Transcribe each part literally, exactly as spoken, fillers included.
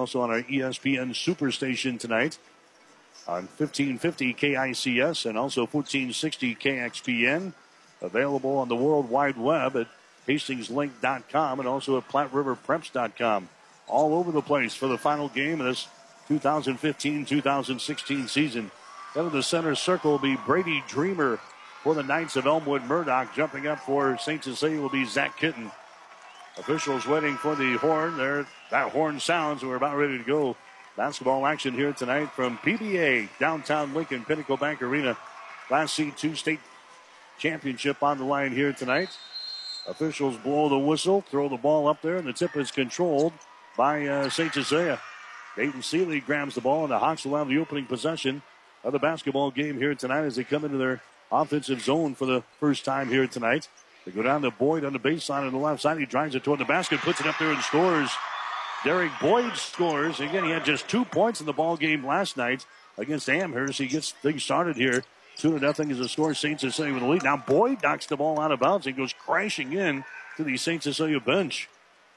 also on our E S P N Superstation tonight on fifteen fifty K I C S and also fourteen sixty K X P N. Available on the World Wide Web at Hastings Link dot com and also at Platte River Preps dot com. All over the place for the final game of this two thousand fifteen two thousand sixteen season. Then in the center circle will be Brady Dreamer for the Knights of Elmwood Murdoch. Jumping up for Saint Cecilia will be Zach Kitten. Officials waiting for the horn. There, that horn sounds. We're about ready to go. Basketball action here tonight from P B A, downtown Lincoln, Pinnacle Bank Arena. Class C two state championship on the line here tonight. Officials blow the whistle, throw the ball up there, and the tip is controlled by uh, Saint Cecilia. Dayton Seeley grabs the ball, and the Hawks will have the opening possession of the basketball game here tonight as they come into their offensive zone for the first time here tonight. They go down to Boyd on the baseline on the left side. He drives it toward the basket, puts it up there and scores. Derek Boyd scores. Again, he had just two points in the ball game last night against Amherst. He gets things started here. Two to nothing is the score. Saint Cecilia with the lead. Now Boyd knocks the ball out of bounds and goes crashing in to the Saint Cecilia bench.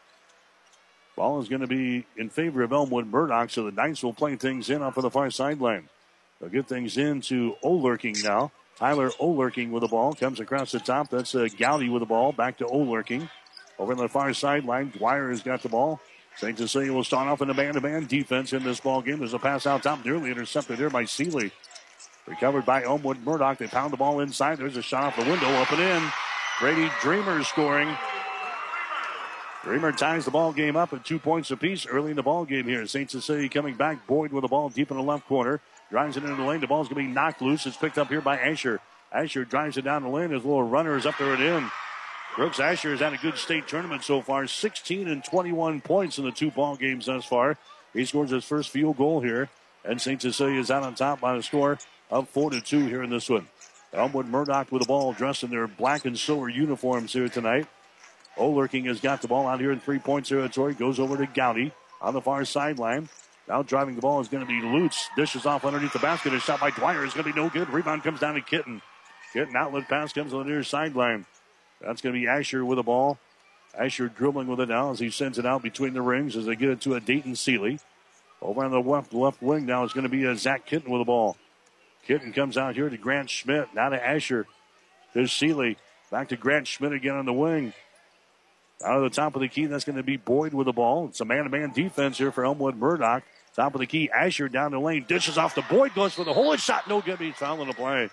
Ball is going to be in favor of Elmwood Murdoch, so the Knights will play things in off of the far sideline. They'll get things into O'Lurking now. Tyler O'Lurking with the ball. Comes across the top. That's uh, Gowdy with the ball. Back to O'Lurking. Over on the far sideline, Dwyer has got the ball. Saint Cecilia will start off in the man-to-man defense in this ball game. There's a pass out top. Nearly intercepted there by Seeley. Recovered by Elmwood Murdoch. They pound the ball inside. There's a shot off the window. Up and in. Brady Dreamer scoring. Dreamer ties the ball game up at two points apiece early in the ball game here. Saint Cecilia coming back. Boyd with the ball deep in the left corner. Drives it into the lane. The ball's going to be knocked loose. It's picked up here by Asher. Asher drives it down the lane. His little runner is up there and in. Brooks Asher has had a good state tournament so far. sixteen and twenty-one points in the two ball games thus far. He scores his first field goal here. And Saint Cecilia is out on top by a score of four to two here in this one. Elmwood Murdoch with the ball dressed in their black and silver uniforms here tonight. O'Lurking has got the ball out here in three-point territory. Goes over to Gowdy on the far sideline. Now driving the ball is going to be Lutz. Dishes off underneath the basket. A shot by Dwyer is going to be no good. Rebound comes down to Kitten. Kitten outlet pass comes on the near sideline. That's going to be Asher with the ball. Asher dribbling with it now as he sends it out between the rings as they get it to a Dayton Seeley. Over on the left, left wing now is going to be a Zach Kitten with the ball. Kitten comes out here to Grant Schmidt. Now to Asher. There's Seeley. Back to Grant Schmidt again on the wing. Out of the top of the key, that's going to be Boyd with the ball. It's a man-to-man defense here for Elmwood Murdoch. Top of the key, Asher down the lane. Dishes off to Boyd. Goes for the hole. Shot no good. He's fouling the play.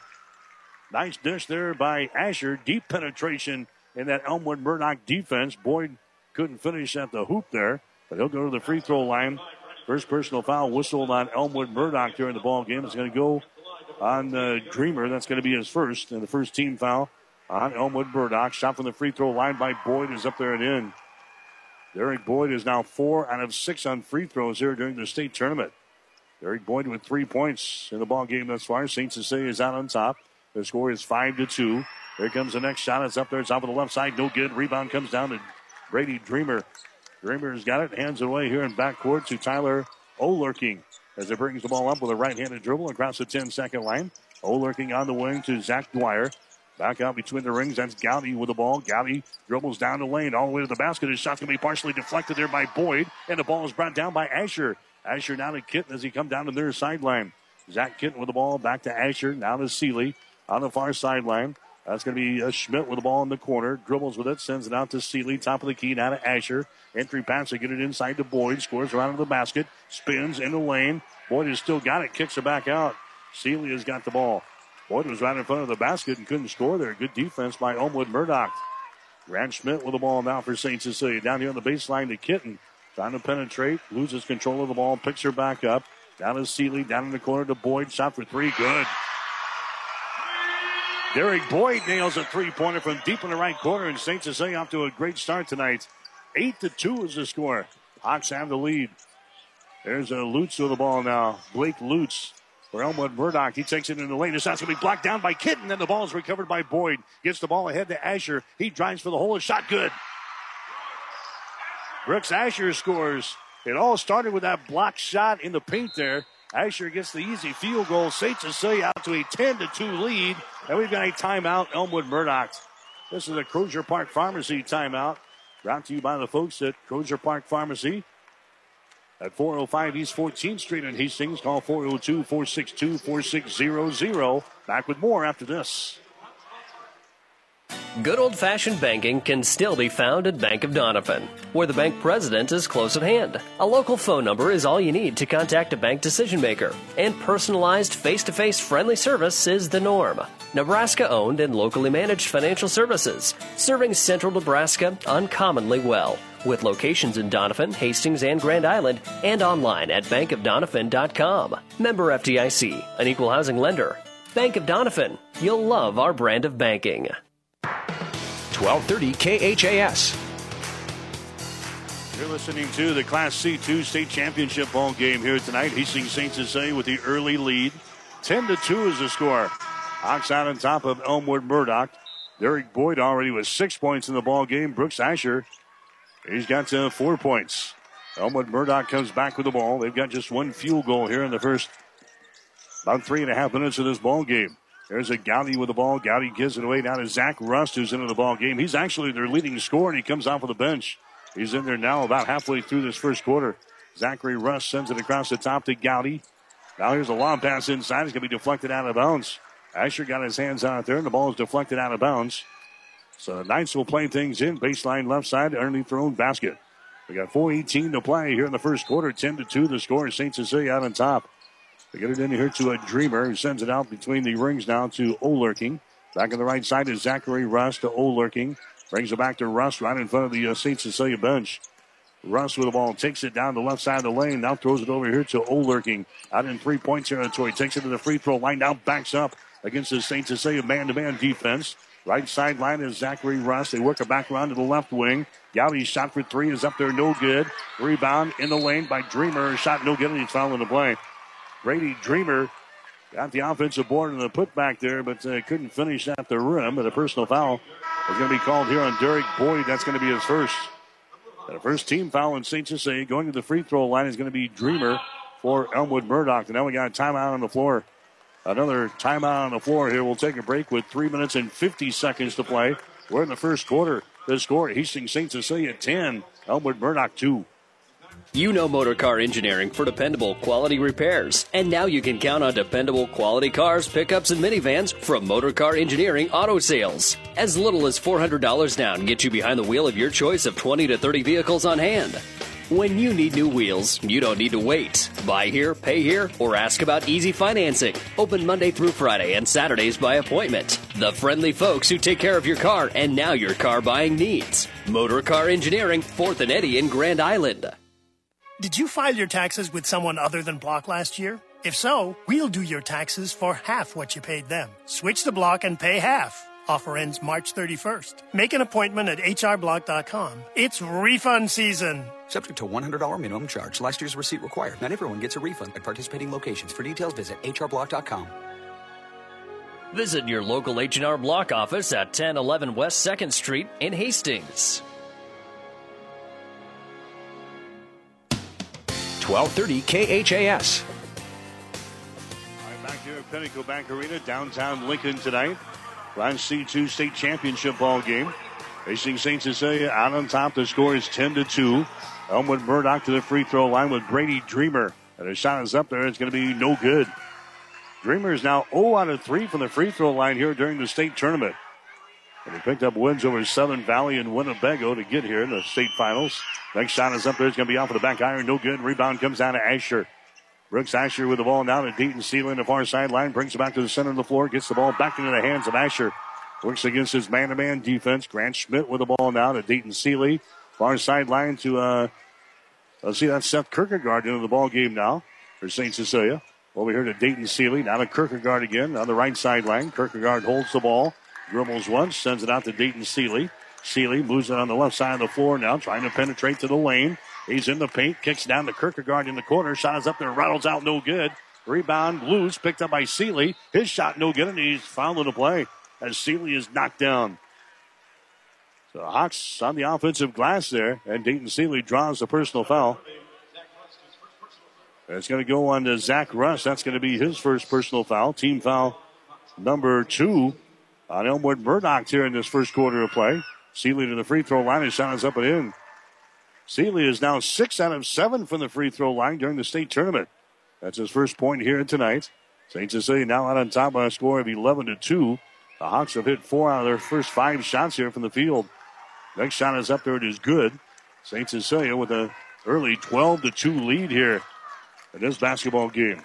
Nice dish there by Asher. Deep penetration in that Elmwood Murdoch defense. Boyd couldn't finish at the hoop there, but he'll go to the free throw line. First personal foul whistled on Elmwood Murdoch during the ball game. It's going to go on uh, Dreamer. That's going to be his first, and the first team foul on Elmwood Murdoch. Shot from the free throw line by Boyd is up there and in. Derek Boyd is now four out of six on free throws here during the state tournament. Derek Boyd with three points in the ball game thus far. Saint Cecilia is out on top. The score is five to two. Here comes the next shot. It's up there. It's off of the left side. No good. Rebound comes down to Brady Dreamer. Dreamer's got it. Hands it away here in backcourt to Tyler O'Lurking as it brings the ball up with a right-handed dribble across the ten-second line. O'Lurking on the wing to Zach Dwyer. Back out between the rings. That's Gowdy with the ball. Gowdy dribbles down the lane all the way to the basket. His shot's going to be partially deflected there by Boyd. And the ball is brought down by Asher. Asher now to Kitten as he comes down to their sideline. Zach Kitten with the ball. Back to Asher. Now to Seeley on the far sideline. That's going to be uh, Schmidt with the ball in the corner. Dribbles with it. Sends it out to Seeley. Top of the key. Now to Asher. Entry pass to get it inside to Boyd. Scores around to the basket. Spins in the lane. Boyd has still got it. Kicks it back out. Seeley has got the ball. Boyd was right in front of the basket and couldn't score there. Good defense by Elmwood Murdoch. Grant Schmidt with the ball now for Saint Cecilia. Down here on the baseline to Kitten. Trying to penetrate. Loses control of the ball. Picks her back up. Down to Seeley. Down in the corner to Boyd. Shot for three. Good. Derek Boyd nails a three-pointer from deep in the right corner. And Saint Cecilia off to a great start tonight. Eight to two is the score. Hawks have the lead. There's a Lutz with the ball now. Blake Lutz. For Elmwood Murdoch, he takes it in the lane. This shot's going to be blocked down by Kitten. Then the ball is recovered by Boyd. Gets the ball ahead to Asher. He drives for the hole. A shot good. Brooks Asher scores. It all started with that blocked shot in the paint there. Asher gets the easy field goal. Saint Cecilia out to a ten to two lead. And we've got a timeout, Elmwood Murdoch. This is a Crozier Park Pharmacy timeout. Brought to you by the folks at Crozier Park Pharmacy. at four oh five East fourteenth Street in Hastings. Call four oh two, four six two, four six zero zero. Back with more after this. Good old-fashioned banking can still be found at Bank of Donovan, where the bank president is close at hand. A local phone number is all you need to contact a bank decision maker, and personalized face-to-face friendly service is the norm. Nebraska-owned and locally managed financial services, serving central Nebraska uncommonly well, with locations in Donovan, Hastings, and Grand Island, and online at bank of donovan dot com. Member F D I C, an equal housing lender. Bank of Donovan, you'll love our brand of banking. twelve thirty K H A S. You're listening to the Class C two state championship ball game here tonight. Hastings Saint Cecilia with the early lead. ten to two is the score. Hawks out on top of Elmwood Murdoch. Derek Boyd already with six points in the ball game. Brooks Asher, he's got uh, four points. Elmwood Murdoch comes back with the ball. They've got just one field goal here in the first about three and a half minutes of this ball game. There's a Gowdy with the ball. Gowdy gives it away now to Zach Rust, who's into the ball game. He's actually their leading scorer, and he comes off of the bench. He's in there now about halfway through this first quarter. Zachary Rust sends it across the top to Gowdy. Now here's a long pass inside. It's going to be deflected out of bounds. Asher got his hands on it there, and the ball is deflected out of bounds. So the Knights will play things in. Baseline left side underneath their own basket. We got four eighteen to play here in the first quarter. ten to two the score. Saint Cecilia out on top. They get it in here to a Dreamer, who sends it out between the rings now to O'Lurking. Back on the right side is Zachary Rust to O'Lurking. Brings it back to Rust right in front of the uh, Saint Cecilia bench. Rust with the ball takes it down the left side of the lane. Now throws it over here to O'Lurking. Out in three-point territory. Takes it to the free throw line. Now backs up against the Saint Cecilia man-to-man defense. Right sideline is Zachary Rust. They work it back around to the left wing. Gowdy's shot for three is up there, no good. Rebound in the lane by Dreamer. Shot no good, and he's fouling the play. Brady Dreamer got the offensive board and the putback there, but uh, couldn't finish at the rim. But a personal foul is going to be called here on Derek Boyd. That's going to be his first. And the first team foul in Saint Cecilia going to the free throw line is going to be Dreamer for Elmwood Murdoch. And now we got a timeout on the floor. Another timeout on the floor here. We'll take a break with three minutes and fifty seconds to play. We're in the first quarter. The score, Hastings Saint Cecilia ten, Elmwood Murdoch two. You know Motor Car Engineering for dependable quality repairs. And now you can count on dependable quality cars, pickups, and minivans from Motor Car Engineering Auto Sales. As little as four hundred dollars down gets you behind the wheel of your choice of twenty to thirty vehicles on hand. When you need new wheels, you don't need to wait. Buy here, pay here, or ask about easy financing. Open Monday through Friday and Saturdays by appointment. The friendly folks who take care of your car and now your car buying needs. Motor Car Engineering, fourth and Eddy in Grand Island. Did you file your taxes with someone other than Block last year? If so, we'll do your taxes for half what you paid them. Switch to Block and pay half. Offer ends March thirty-first. Make an appointment at h r block dot com. It's refund season. Subject to one hundred dollars minimum charge. Last year's receipt required. Not everyone gets a refund at participating locations. For details, visit h r block dot com. Visit your local H and R Block office at ten eleven West second Street in Hastings. twelve thirty K H A S. All right, back here at Pinnacle Bank Arena, downtown Lincoln tonight. Class C two state championship ball game. Hastings Saint Cecilia out on top. The score is ten to two. Elmwood Murdoch to the free throw line with Brady Dreamer. And his shot is up there. It's going to be no good. Dreamer is now zero out of three from the free throw line here during the state tournament. And he picked up wins over Southern Valley and Winnebago to get here in the state finals. Next shot is up there. It's going to be off of the back iron. No good. Rebound comes down to Asher. Brooks Asher with the ball now to Deaton Seeley in the far sideline. Brings it back to the center of the floor. Gets the ball back into the hands of Asher. Works against his man-to-man defense. Grant Schmidt with the ball now to Deaton Seeley. Far sideline to, uh, let's see, that's Seth Kierkegaard into the ball game now for Saint Cecilia. Over here to Deaton Seeley. Now to Kierkegaard again on the right sideline. Kierkegaard holds the ball. Dribbles once. Sends it out to Deaton Seeley. Seeley moves it on the left side of the floor now. Trying to penetrate to the lane. He's in the paint. Kicks down to Kierkegaard in the corner. Shot is up there. Rattles out. No good. Rebound loose. Picked up by Seeley. His shot no good, and he's fouled in the play as Seeley is knocked down. So Hawks on the offensive glass there, and Deaton Seeley draws the personal foul. It's going to go on to Zach Russ. That's going to be his first personal foul. Team foul number two on Elmwood Murdoch here in this first quarter of play. Seeley to the free throw line. His shot is up and in. Seeley is now six out of seven from the free throw line during the state tournament. That's his first point here tonight. Saint Cecilia now out on top by a score of eleven to two. The Hawks have hit four out of their first five shots here from the field. Next shot is up there. It is good. Saint Cecilia with an early twelve to two lead here in this basketball game.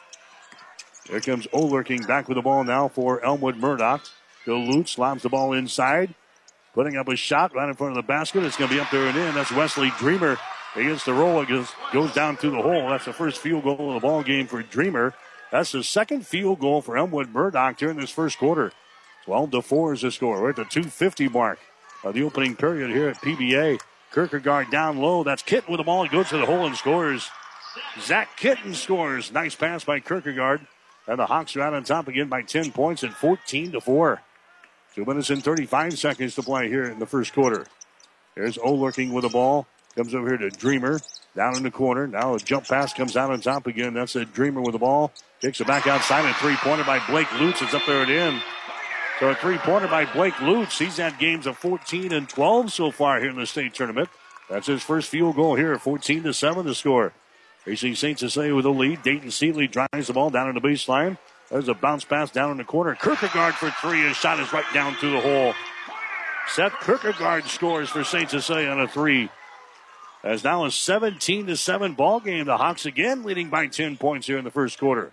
Here comes Olerking back with the ball now for Elmwood Murdoch. Bill Lutz slams the ball inside. Putting up a shot right in front of the basket. It's going to be up there and in. That's Wesley Dreamer. He gets the roll. It goes, goes down through the hole. That's the first field goal of the ball game for Dreamer. That's the second field goal for Elmwood Murdoch during this first quarter. twelve to four is the score. We're at the two fifty mark of the opening period here at P B A. Kierkegaard down low. That's Kitten with the ball. He goes to the hole and scores. Zach Kitten scores. Nice pass by Kierkegaard. And the Hawks are out on top again by ten points at fourteen to four. Two minutes and thirty-five seconds to play here in the first quarter. There's Olerking with the ball. Comes over here to Dreamer. Down in the corner. Now a jump pass comes out on top again. That's a Dreamer with the ball. Kicks it back outside. A three-pointer by Blake Lutz. It's up there and in. So a three-pointer by Blake Lutz. He's had games of fourteen and twelve so far here in the state tournament. That's his first field goal here. fourteen to seven to score. Facing Saint Cecilia with a lead. Dayton Seeley drives the ball down in the baseline. There's a bounce pass down in the corner. Kierkegaard for three. His shot is right down through the hole. Seth Kierkegaard scores for Saint Cecilia on a three. As now a seventeen to seven ball game. The Hawks again leading by ten points here in the first quarter.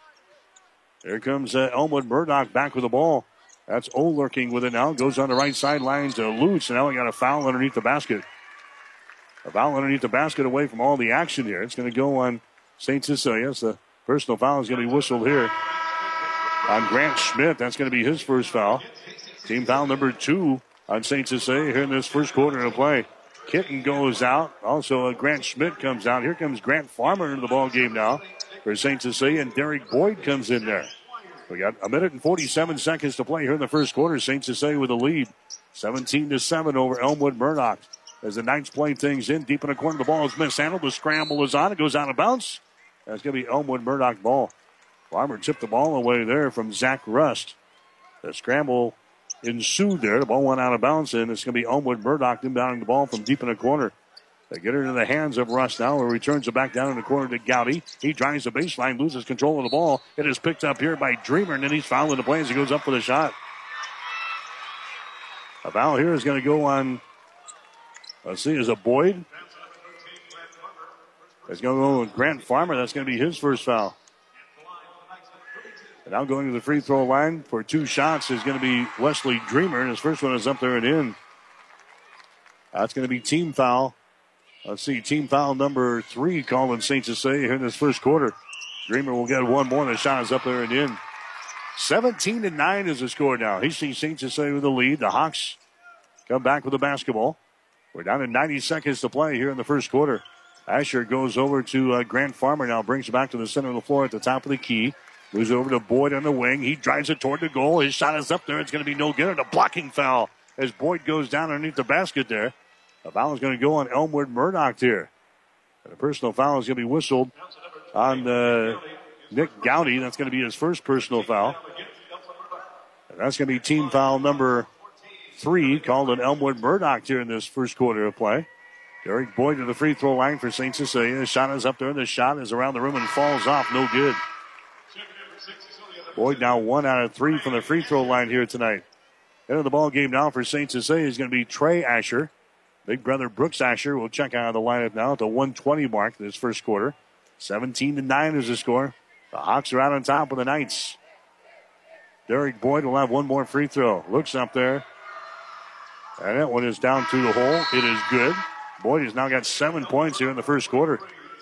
Here comes uh, Elmwood Murdoch back with the ball. That's Olerking with it now. Goes on the right sideline to Lutz. And now we got a foul underneath the basket. A foul underneath the basket away from all the action here. It's going to go on Saint Cecilia. So the personal foul is going to be whistled here on Grant Schmidt. That's going to be his first foul. Team foul number two on Saint Cecilia here in this first quarter of play. Kitten goes out. Also, uh, Grant Schmidt comes out. Here comes Grant Farmer into the ball game now for Saint Cecilia, and Derek Boyd comes in there. We got a minute and forty-seven seconds to play here in the first quarter. Saint Cecilia with a lead, seventeen to seven over Elmwood Murdoch. As the Knights play things in deep in the corner, the ball is mishandled. The scramble is on. It goes out of bounds. That's going to be Elmwood Murdoch ball. Farmer tipped the ball away there from Zach Rust. The scramble ensued there. The ball went out of bounds, and it's going to be Elmwood Murdoch inbounding the ball from deep in the corner. They get it into the hands of Rust now, who returns it back down in the corner to Gowdy. He drives the baseline, loses control of the ball. It is picked up here by Dreamer, and then he's fouled in the play as he goes up for the shot. A foul here is going to go on, let's see, is it Boyd? It's going to go with Grant Farmer. That's going to be his first foul. And now going to the free throw line for two shots is going to be Wesley Dreamer. And his first one is up there and in. That's going to be team foul. Let's see, team foul number three called in Saint Cecilia here in this first quarter. Dreamer will get one more, and the shot is up there and in. seventeen to nine is the score now. He sees Saint Cecilia with the lead. The Hawks come back with the basketball. We're down to ninety seconds to play here in the first quarter. Asher goes over to uh, Grant Farmer now, brings it back to the center of the floor at the top of the key. Moves over to Boyd on the wing. He drives it toward the goal. His shot is up there. It's going to be no good. And a blocking foul as Boyd goes down underneath the basket there. A foul is going to go on Elmwood Murdoch here. And a personal foul is going to be whistled on uh, Nick Gowdy. That's going to be his first personal foul. And that's going to be team foul number three called on Elmwood Murdoch here in this first quarter of play. Derek Boyd to the free throw line for Saint Cecilia. The shot is up there, and the shot is around the rim and falls off. No good. Boyd now one out of three from the free throw line here tonight. Into the ball game now for Saint Cecilia is going to be Trey Asher. Big brother Brooks Asher will check out of the lineup now at the one twenty mark this first quarter. seventeen to nine is the score. The Hawks are out on top of the Knights. Derek Boyd will have one more free throw. Looks up there. And that one is down through the hole. It is good. Boyd has now got seven points here in the first quarter.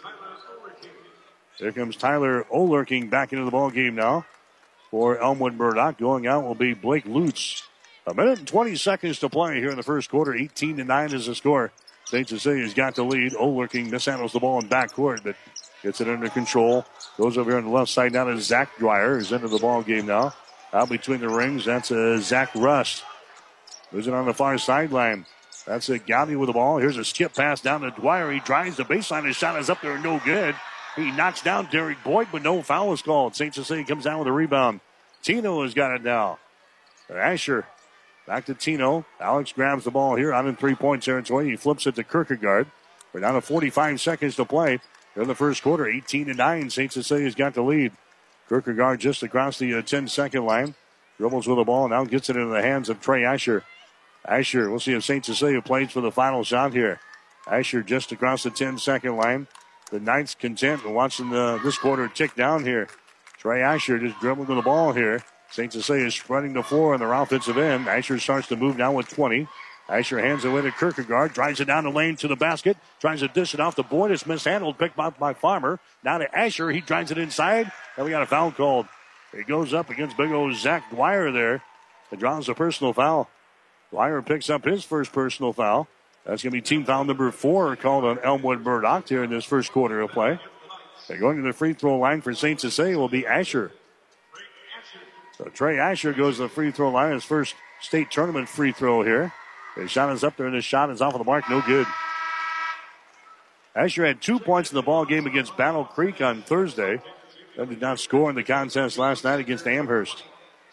Here comes Tyler Olerking back into the ball game now for Elmwood Murdoch. Going out will be Blake Lutz. A minute and twenty seconds to play here in the first quarter. eighteen to nine is the score. Saint Cecilia's got the lead. Olerking mishandles the ball in backcourt, but gets it under control. Goes over here on the left side down to Zach Dwyer, who's into the ball game now. Out between the rings, that's uh, Zach Rust. Moves it on the far sideline. That's a Gowdy with the ball. Here's a skip pass down to Dwyer. He drives the baseline. His shot is up there, no good. He knocks down Derek Boyd, but no foul is called. Saint Cecilia comes down with a rebound. Tino has got it now. Asher back to Tino. Alex grabs the ball here out in three-point territory. He flips it to Kierkegaard. We're down to forty-five seconds to play in the first quarter. eighteen to nine. Saint Cecilia's got the lead. Kierkegaard just across the uh, ten-second line. Dribbles with the ball, now gets it into the hands of Trey Asher. Asher, we'll see if Saint Cecilia plays for the final shot here. Asher just across the ten-second line. The Knights content watching the, this quarter tick down here. Trey Asher just dribbling to the ball here. Saint Cecilia is spreading the floor on their offensive end. Asher starts to move now with twenty. Asher hands it away to Kierkegaard, drives it down the lane to the basket, tries to dish it off the board. It's mishandled, picked up by Farmer. Now to Asher, he drives it inside, and we got a foul called. He goes up against big old Zach Dwyer there and draws a personal foul. Dwyer picks up his first personal foul. That's going to be team foul number four called on Elmwood Murdoch here in this first quarter of play. They're going to the free throw line for Saint Cecilia will be Asher. So Trey Asher goes to the free throw line, his first state tournament free throw here. His shot is up there, and his shot is off of the mark. No good. Asher had two points in the ball game against Battle Creek on Thursday. That did not score in the contest last night against Amherst.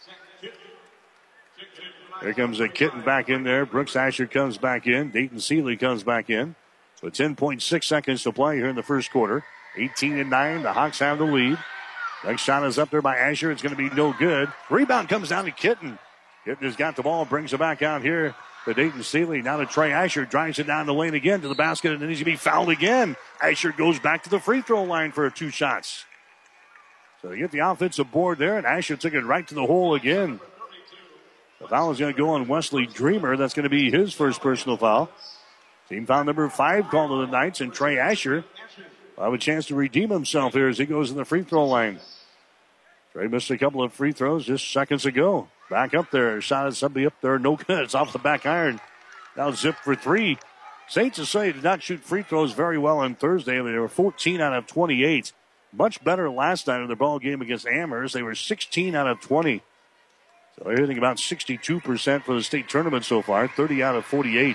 Here comes a Kitten back in there. Brooks Asher comes back in. Dayton Seeley comes back in. With ten point six seconds to play here in the first quarter. eighteen to nine. The Hawks have the lead. Next shot is up there by Asher. It's going to be no good. Rebound comes down to Kitten. Kitten has got the ball. Brings it back out here to Dayton Seeley. Now to Trey Asher. Drives it down the lane again to the basket. And then he's going to be fouled again. Asher goes back to the free throw line for two shots. So you get the offensive board there. And Asher took it right to the hole again. The foul is going to go on Wesley Dreamer. That's going to be his first personal foul. Team foul number five called to the Knights. And Trey Asher will have a chance to redeem himself here as he goes in the free throw line. Trey missed a couple of free throws just seconds ago. Back up there. Shot at somebody up there. No good. It's off the back iron. Now zip for three. Saint Cecilia did not shoot free throws very well on Thursday. They were fourteen out of twenty-eight. Much better last night in the ball game against Amherst. They were sixteen out of twenty. So they're hitting about sixty-two percent for the state tournament so far. thirty out of forty-eight.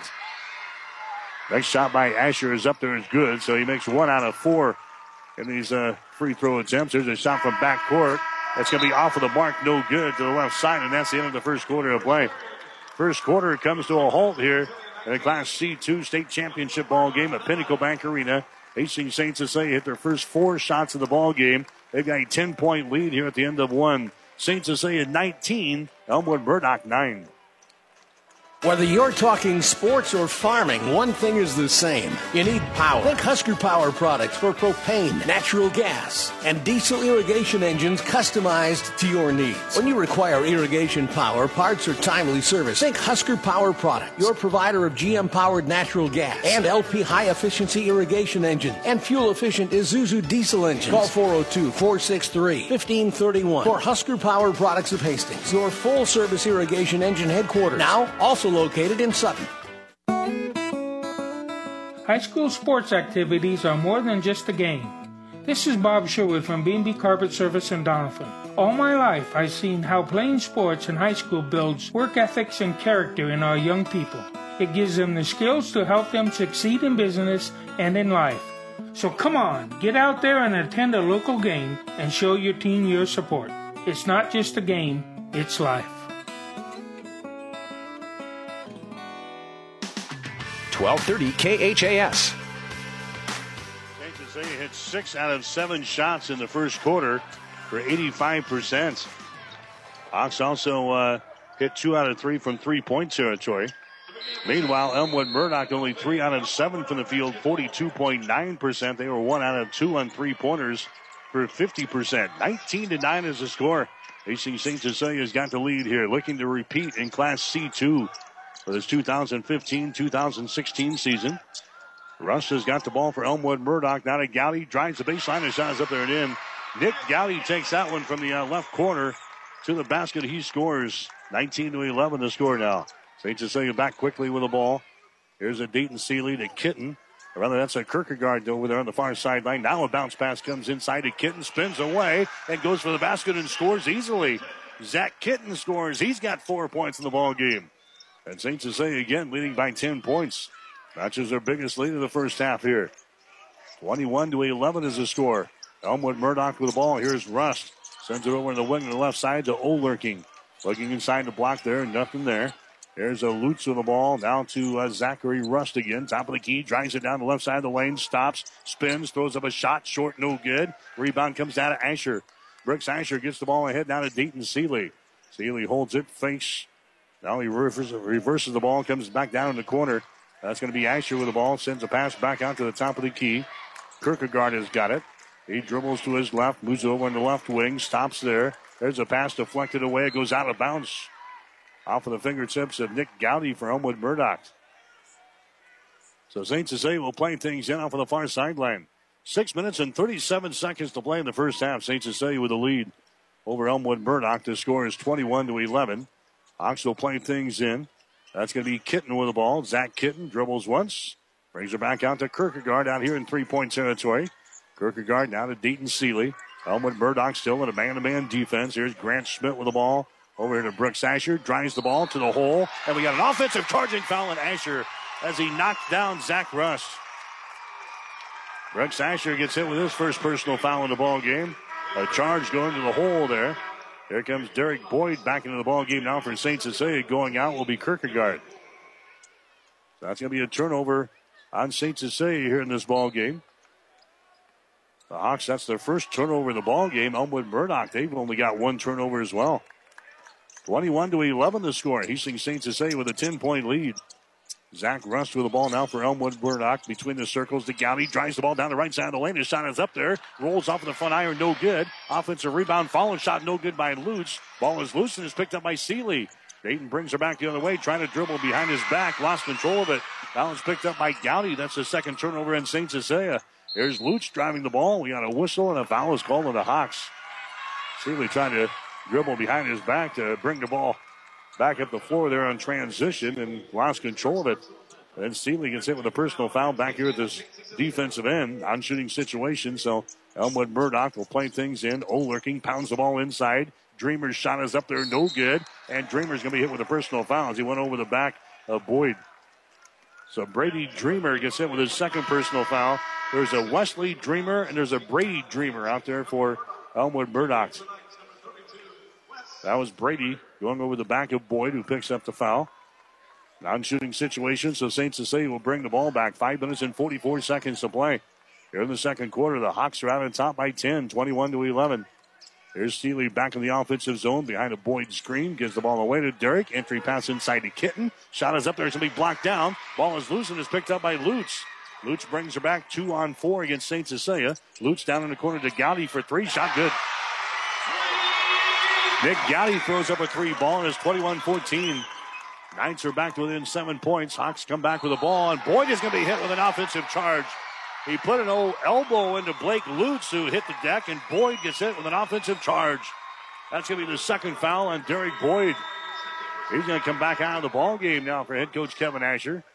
Next shot by Asher is up there is good. So he makes one out of four in these uh, free throw attempts. There's a shot from backcourt. That's going to be off of the mark. No good to the left side. And that's the end of the first quarter of play. First quarter comes to a halt here in the Class C two state championship ball game at Pinnacle Bank Arena. Hastings Saint Cecilia hit their first four shots of the ball game. They've got a ten-point lead here at the end of one. Saint Cecilia nineteen, Elmwood Murdoch nine. Whether you're talking sports or farming, one thing is the same. You need power. Think Husker Power products for propane, natural gas, and diesel irrigation engines customized to your needs. When you require irrigation power, parts, or timely service, think Husker Power products, your provider of G M-powered natural gas and L P high-efficiency irrigation engine and fuel-efficient Isuzu diesel engines. Call four oh two, four six three, one five three one for Husker Power Products of Hastings, your full-service irrigation engine headquarters. Now, also located in Sutton. High school sports activities are more than just a game. This is Bob Sherwood from B and B Carpet Service in Doniphan. All my life, I've seen how playing sports in high school builds work ethics and character in our young people. It gives them the skills to help them succeed in business and in life. So come on, get out there and attend a local game and show your team your support. It's not just a game, it's life. twelve thirty K H A S. Saint Cecilia hit six out of seven shots in the first quarter for eighty-five percent. Hawks also uh, hit two out of three from three-point territory. Meanwhile, Elmwood Murdoch only three out of seven from the field, forty-two point nine percent. They were one out of two on three-pointers for fifty percent. nineteen to nine is the score. Hastings Saint Cecilia's got the lead here, looking to repeat in Class C two. For this two thousand fifteen two thousand sixteen season. Russ has got the ball for Elmwood Murdoch. Now to Gowdy, drives the baseline. His shot is up there and in. Nick Gowdy takes that one from the uh, left corner to the basket. He scores nineteen to eleven to score now. Saint Cecilia back quickly with the ball. Here's a Dayton Seeley to Kitten. Or rather, that's a Kierkegaard over there on the far sideline. Now a bounce pass comes inside to Kitten, spins away, and goes for the basket and scores easily. Zach Kitten scores. He's got four points in the ball game. And Saint Cecilia again leading by ten points. Matches their biggest lead of the first half here. twenty-one to eleven is the score. Elmwood Murdoch with the ball. Here's Rust. Sends it over in the wing on the left side to Olerking. Looking inside the block there, nothing there. There's a Lutz with the ball. Down to uh, Zachary Rust again. Top of the key. Drives it down the left side of the lane. Stops. Spins. Throws up a shot. Short. No good. Rebound comes down to Asher. Brooks Asher gets the ball ahead down to Dayton Seeley. Seeley holds it. Fakes. Now he reverses, reverses the ball. Comes back down in the corner. That's going to be Asher with the ball. Sends a pass back out to the top of the key. Kierkegaard has got it. He dribbles to his left. Moves over on the left wing. Stops there. There's a pass deflected away. It goes out of bounds. Off of the fingertips of Nick Gowdy for Elmwood Murdoch. So Saint Cecilia will play things in off of the far sideline. Six minutes and thirty-seven seconds to play in the first half. Saint Cecilia with the lead over Elmwood Murdoch. The score is twenty-one to eleven. Hawks will play things in. That's going to be Kitten with the ball. Zach Kitten dribbles once. Brings her back out to Kierkegaard out here in three-point territory. Kierkegaard now to Dayton Seeley. Elmwood Murdoch still in a man-to-man defense. Here's Grant Schmidt with the ball. Over here to Brooks Asher. Drives the ball to the hole. And we got an offensive charging foul on Asher as he knocked down Zach Rust. Brooks Asher gets hit with his first personal foul in the ball game. A charge going to the hole there. Here comes Derek Boyd back into the ball game now for Saint Cecilia. Going out will be Kierkegaard. So that's going to be a turnover on Saint Cecilia here in this ball game. The Hawks, that's their first turnover in the ball game. Elmwood Murdoch, they've only got one turnover as well. twenty-one to eleven the score. Hastings Saint Cecilia with a ten-point lead. Zach Rust with the ball now for Elmwood Murdoch. Between the circles, the Gowdy drives the ball down the right side of the lane. His shot is up there. Rolls off of the front iron, no good. Offensive rebound, follow shot, no good by Lutz. Ball is loose and is picked up by Seeley. Dayton brings her back the other way, trying to dribble behind his back. Lost control of it. Now it's picked up by Gowdy. That's the second turnover in Saint Cecilia. Here's Lutz driving the ball. We got a whistle and a foul is called on the Hawks. Seeley trying to dribble behind his back to bring the ball back up the floor there on transition and lost control of it. And Seeley gets hit with a personal foul back here at this defensive end on shooting situation. So Elmwood Murdoch will play things in. Olerking pounds the ball inside. Dreamer's shot is up there, no good. And Dreamer's going to be hit with a personal foul as he went over the back of Boyd. So Brady Dreamer gets hit with his second personal foul. There's a Wesley Dreamer and there's a Brady Dreamer out there for Elmwood Murdoch. That was Brady going over the back of Boyd, who picks up the foul. Non-shooting situation, so Saint Cecilia will bring the ball back. Five minutes and forty-four seconds to play. Here in the second quarter, the Hawks are out on top by ten, twenty-one to eleven. Here's Seeley back in the offensive zone behind a Boyd screen. Gives the ball away to Derek. Entry pass inside to Kitten. Shot is up there. It's going to be blocked down. Ball is loose and is picked up by Lutz. Lutz brings her back two on four against Saint Cecilia. Lutz down in the corner to Gowdy for three. Shot good. Nick Gowdy throws up a three. Ball and it's twenty-one fourteen. Knights are back to within seven points. Hawks come back with the ball, and Boyd is going to be hit with an offensive charge. He put an old elbow into Blake Lutz, who hit the deck, and Boyd gets hit with an offensive charge. That's going to be the second foul on Derek Boyd. He's going to come back out of the ball game now for head coach Kevin Asher.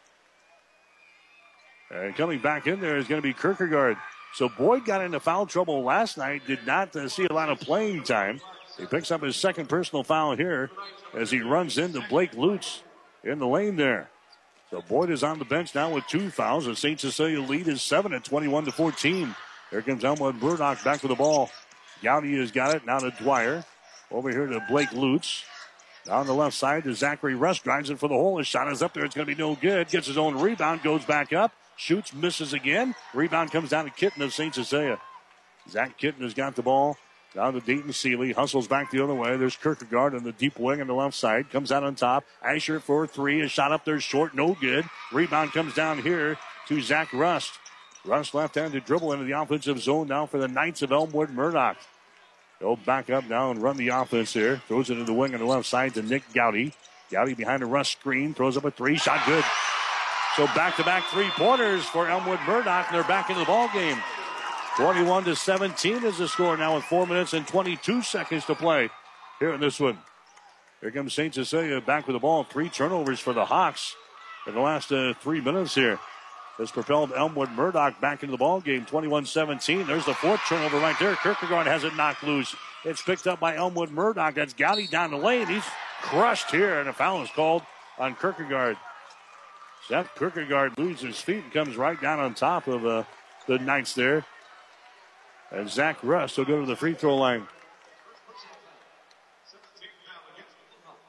And coming back in there is going to be Kierkegaard. So Boyd got into foul trouble last night, did not uh, see a lot of playing time. He picks up his second personal foul here as he runs into Blake Lutz in the lane there. So Boyd is on the bench now with two fouls. The Saint Cecilia lead is seven at twenty-one to fourteen. Here comes Elmwood Murdoch back with the ball. Gowdy has got it. Now to Dwyer. Over here to Blake Lutz. On the left side to Zachary Rust. Drives it for the hole. His shot is up there. It's going to be no good. Gets his own rebound. Goes back up. Shoots. Misses again. Rebound comes down to Kitten of Saint Cecilia. Zach Kitten has got the ball. Down to Dayton Seeley. Hustles back the other way. There's Kierkegaard in the deep wing on the left side. Comes out on top. Asher for three. A shot up there short. No good. Rebound comes down here to Zach Rust. Rust left-handed dribble into the offensive zone now for the Knights of Elmwood Murdoch. They'll back up now and run the offense here. Throws it in the wing on the left side to Nick Gowdy. Gowdy behind the Rust screen. Throws up a three. Shot good. So back-to-back three-pointers for Elmwood Murdoch. And they're back into the ball game. twenty-one to seventeen is the score now with four minutes and twenty-two seconds to play here in this one. Here comes Saint Cecilia back with the ball. Three turnovers for the Hawks in the last uh, three minutes here. Has propelled Elmwood Murdoch back into the ball game. twenty-one seventeen. There's the fourth turnover right there. Kierkegaard has it knocked loose. It's picked up by Elmwood Murdoch. That's Gowdy down the lane. He's crushed here, and a foul is called on Kierkegaard. Seth Kierkegaard loses his feet and comes right down on top of uh, the Knights there. And Zach Rust will go to the free throw line.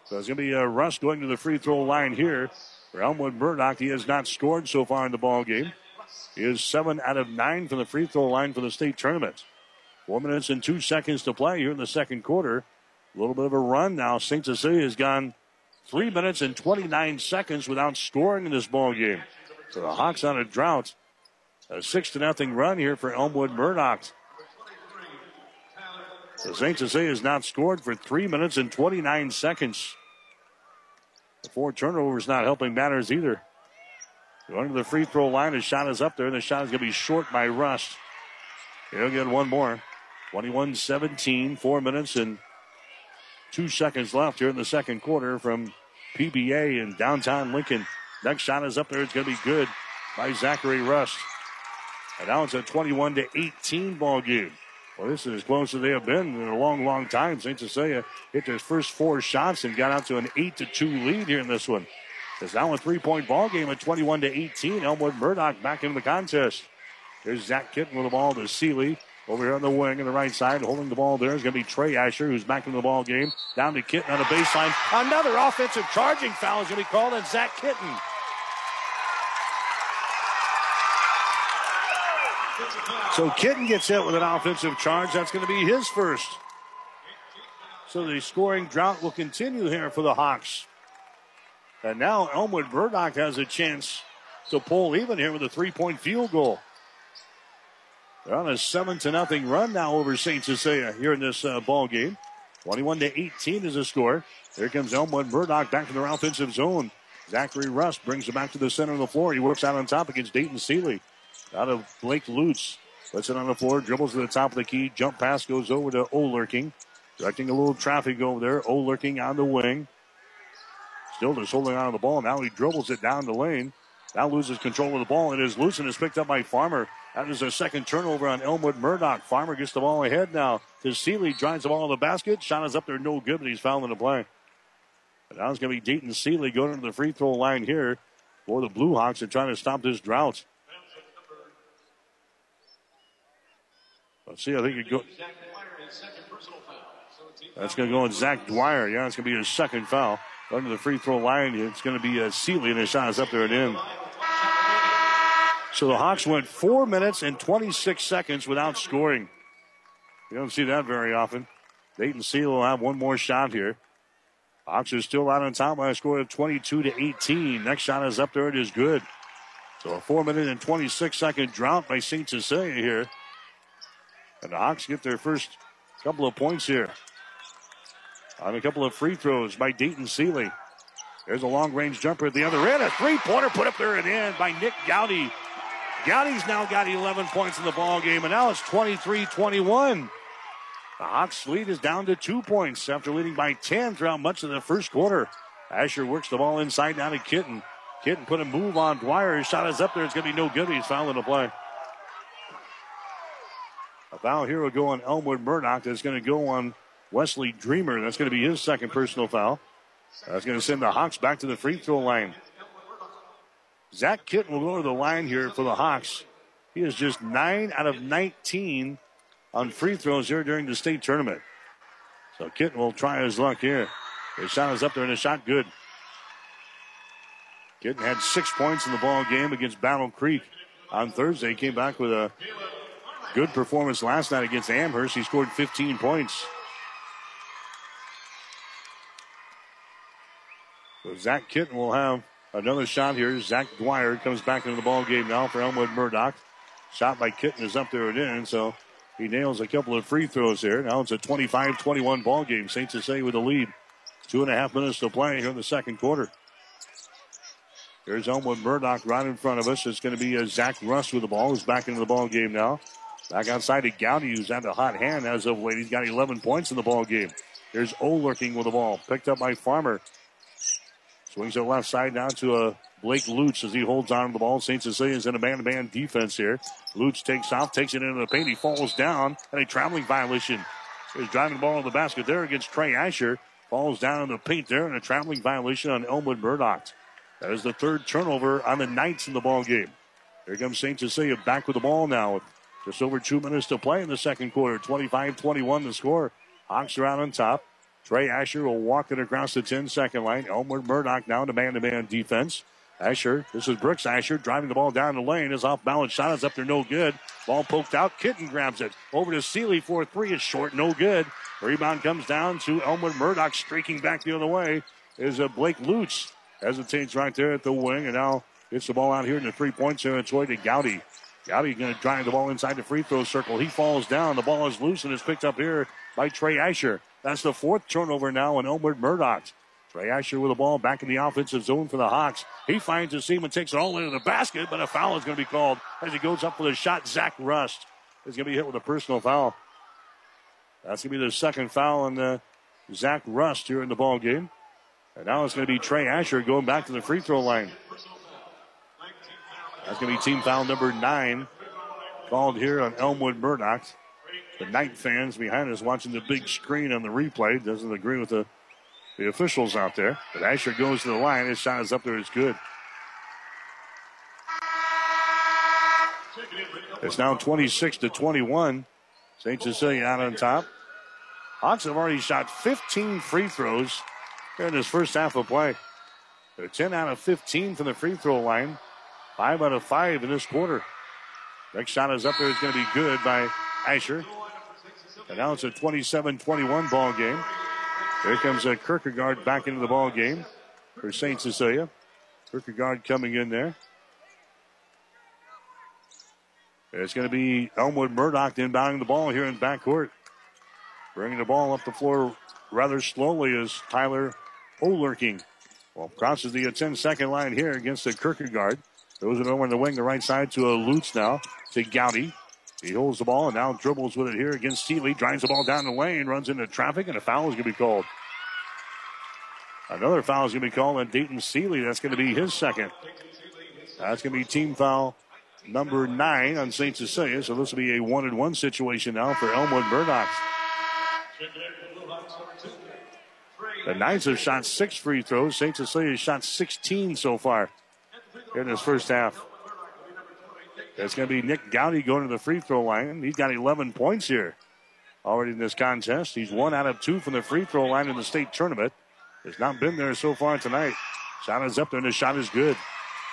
So it's going to be uh, Russ going to the free throw line here for Elmwood Murdoch. He has not scored so far in the ball game. He is seven out of nine from the free throw line for the state tournament. Four minutes and two seconds to play here in the second quarter. A little bit of a run now. Saint Cecilia has gone three minutes and twenty-nine seconds without scoring in this ball game. So the Hawks on a drought. A six to nothing run here for Elmwood Murdoch. So Saint Cecilia has not scored for three minutes and twenty-nine seconds. The four turnovers not helping matters either. Going to the free throw line. His shot is up there, and the shot is going to be short by Rust. He'll get one more. twenty-one seventeen, four minutes and two seconds left here in the second quarter from P B A in downtown Lincoln. Next shot is up there. It's going to be good by Zachary Rust. And now it's a twenty-one to eighteen ball game. Well, this is as close as they have been in a long, long time. Saint Cecilia hit their first four shots and got out to an eight to two lead here in this one. It's now a three-point ball game at twenty-one to eighteen. Elmwood Murdoch back into the contest. Here's Zach Kitten with the ball to Seeley. Over here on the wing on the right side, holding the ball there is going to be Trey Asher, who's back in the ball game. Down to Kitten on the baseline. Another offensive charging foul is going to be called on Zach Kitten. So Kitten gets hit with an offensive charge. That's going to be his first. So the scoring drought will continue here for the Hawks. And now Elmwood Murdoch has a chance to pull even here with a three-point field goal. They're on a seven to nothing run now over Saint Cecilia here in this uh, ball game. twenty-one to eighteen is the score. Here comes Elmwood Murdoch back in their offensive zone. Zachary Rust brings it back to the center of the floor. He works out on top against Dayton Seeley. Out of Blake Lutz. Puts it on the floor, dribbles to the top of the key. Jump pass goes over to O'Lurking. Directing a little traffic over there. O'Lurking on the wing. Still just holding on to the ball. Now he dribbles it down the lane. Now loses control of the ball. It is loose and is picked up by Farmer. That is a second turnover on Elmwood Murdoch. Farmer gets the ball ahead now. To Seeley, drives the ball in the basket. Shot is up there, no good, but he's fouled in the play. And now it's going to be Dayton Seeley going to the free throw line here for the Blue Hawks and trying to stop this drought. Let's see, I think it go. That's going to go on Zach Dwyer. Yeah, it's going to be his second foul. Going to the free throw line, it's going to be uh, Seeley, and his shot is up there and in. So the Hawks went four minutes and twenty-six seconds without scoring. You don't see that very often. Dayton Seeley will have one more shot here. Hawks are still out on top by a score of twenty-two to eighteen. Next shot is up there. It is good. So a four minute and twenty-six second drought by Saint Cecilia here. And the Hawks get their first couple of points here on a couple of free throws by Dayton Seeley. There's a long-range jumper at the other end. A three-pointer put up there and in by Nick Gowdy. Gowdy's now got eleven points in the ball game, and now it's twenty-three twenty-one. The Hawks lead is down to two points after leading by ten throughout much of the first quarter. Asher works the ball inside down to Kitten. Kitten put a move on Dwyer. His shot is up there. It's going to be no good. He's fouling the play. A foul here will go on Elmwood Murdoch. That's going to go on Wesley Dreamer. That's going to be his second personal foul. That's going to send the Hawks back to the free throw line. Zach Kitten will go to the line here for the Hawks. He is just nine out of nineteen on free throws here during the state tournament. So Kitten will try his luck here. His shot is up there and his shot good. Kitten had six points in the ball game against Battle Creek on Thursday. He came back with a good performance last night against Amherst. He scored fifteen points. So Zach Kitten will have another shot here. Zach Dwyer comes back into the ball game now for Elmwood Murdoch. Shot by Kitten is up there and in, so he nails a couple of free throws here. Now it's a twenty-five twenty-one ball game. Saint Cecilia with the lead. Two and a half minutes to play here in the second quarter. There's Elmwood Murdoch right in front of us. It's going to be uh, Zach Russ with the ball, who's back into the ball game now. Back outside to Gowdy, who's had a hot hand as of late. He's got eleven points in the ball game. There's O'Lurking with the ball, picked up by Farmer. Swings it left side down to uh, Blake Lutz as he holds on to the ball. Saint Cecilia's in a man-to-man defense here. Lutz takes off, takes it into the paint. He falls down, and a traveling violation. He's driving the ball in the basket there against Trey Asher. Falls down in the paint there, and a traveling violation on Elmwood Murdoch. That is the third turnover on the Knights in the ball game. Here comes Saint Cecilia back with the ball now. Just over two minutes to play in the second quarter. twenty-five twenty-one the score. Hawks are out on top. Trey Asher will walk it across the ten-second line. Elmwood Murdoch now to man-to-man defense. Asher, this is Brooks Asher driving the ball down the lane. His off-balance shot is up there, no good. Ball poked out. Kitten grabs it. Over to Seeley for three. It's short, no good. Rebound comes down to Elmwood Murdoch. Streaking back the other way is a Blake Lutz. Hesitates right there at the wing, and now gets the ball out here in the three-point territory to Gowdy. Gowdy going to drive the ball inside the free throw circle. He falls down. The ball is loose and is picked up here by Trey Asher. That's the fourth turnover now on Elmwood Murdoch. Trey Asher with the ball back in the offensive zone for the Hawks. He finds a seam and takes it all into the basket, but a foul is going to be called as he goes up for the shot. Zach Rust is going to be hit with a personal foul. That's going to be the second foul on uh, Zach Rust here in the ball game. And now it's going to be Trey Asher going back to the free throw line. That's going to be team foul number nine called here on Elmwood Murdoch. The Knight fans behind us watching the big screen on the replay doesn't agree with the The officials out there. But Asher goes to the line. His shot is up there. It's good. It's now twenty-six to twenty-one. Saint Cecilia out on top. Hawks have already shot fifteen free throws here in this first half of play. They're ten out of fifteen from the free throw line. five out of five in this quarter. Next shot is up there. It's going to be good by Asher. And now it's a twenty-seven twenty-one ball game. Here comes a Kierkegaard back into the ball game for Saint Cecilia. Kierkegaard coming in there. It's going to be Elmwood Murdoch inbounding the ball here in backcourt. Bringing the ball up the floor rather slowly is Tyler O'Lurking. Well, crosses the ten-second line here against the Kierkegaard. Throws it over in the wing, the right side to a Lutz now to Gowdy. He holds the ball and now dribbles with it here against Seeley. Drives the ball down the lane, runs into traffic, and a foul is going to be called. Another foul is going to be called on Dayton Seeley. That's going to be his second. That's going to be team foul number nine on Saint Cecilia. So this will be a one-and-one situation now for Elmwood Murdoch. The Knights have shot six free throws. Saint Cecilia has shot sixteen so far in this first half. It's going to be Nick Gowdy going to the free throw line. He's got eleven points here already in this contest. He's one out of two from the free throw line in the state tournament. Has not been there so far tonight. Shot is up there and the shot is good.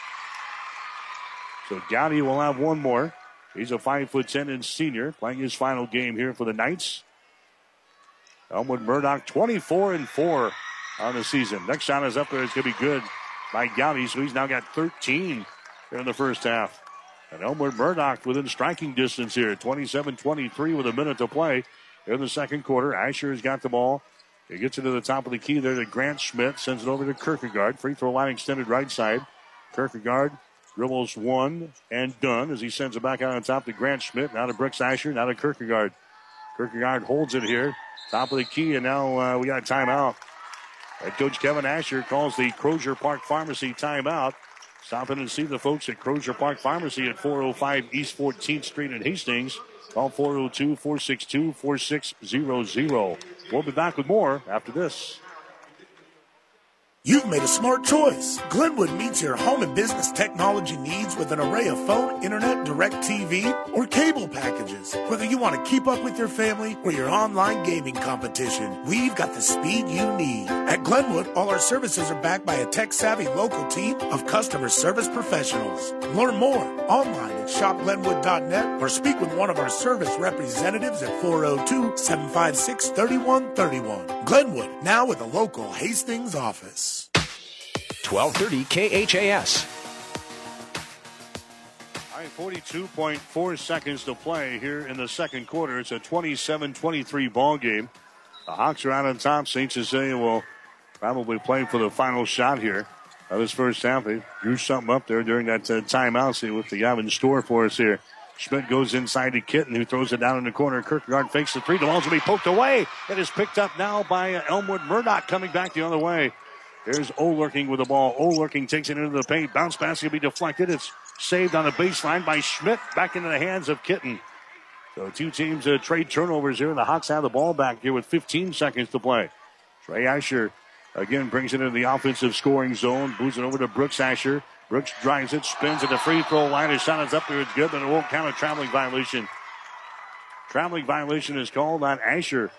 So Gowdy will have one more. He's a five foot ten inch senior playing his final game here for the Knights. Elmwood Murdoch twenty-four and four on the season. Next shot is up there. It's going to be good by Gowdy. So he's now got thirteen here in the first half. And Elmwood Murdoch within striking distance here. twenty-seven twenty-three with a minute to play in the second quarter. Asher has got the ball. He gets it to the top of the key there to Grant Schmidt. Sends it over to Kierkegaard. Free throw line extended right side. Kierkegaard dribbles one and done as he sends it back out on top to Grant Schmidt. Now to Brooks Asher. Now to Kierkegaard. Kierkegaard holds it here. Top of the key, and now uh, we got a timeout. Head coach Kevin Asher calls the Crozier Park Pharmacy timeout. Stop in and see the folks at Crozier Park Pharmacy at four oh five East fourteenth Street in Hastings. Call four oh two, four six two, four six zero zero. We'll be back with more after this. You've made a smart choice. Glenwood meets your home and business technology needs with an array of phone, internet, direct T V, or cable packages. Whether you want to keep up with your family or your online gaming competition, we've got the speed you need. At Glenwood, all our services are backed by a tech-savvy local team of customer service professionals. Learn more online at shop glenwood dot net or speak with one of our service representatives at four oh two, seven five six, three one three one. Glenwood, now with a local Hastings office. twelve thirty K H A S. All right, forty-two point four seconds to play here in the second quarter. It's a twenty-seven twenty-three ball game. The Hawks are out on top. Saint Cecilia will probably play for the final shot here of this first half. They drew something up there during that uh, timeout. See what they have in store for us here. Schmidt goes inside to Kitten, who throws it down in the corner. Kierkegaard fakes the three. The ball's going to be poked away. It is picked up now by uh, Elmwood Murdoch coming back the other way. There's O'Lurking with the ball. O'Lurking takes it into the paint. Bounce pass going to be deflected. It's saved on the baseline by Schmidt. Back into the hands of Kitten. So two teams uh, trade turnovers here. The Hawks have the ball back here with fifteen seconds to play. Trey Asher again brings it into the offensive scoring zone. Moves it over to Brooks Asher. Brooks drives it, spins at the free throw line. His shot is up there. It's good, but it won't count a traveling violation. Traveling violation is called on Asher.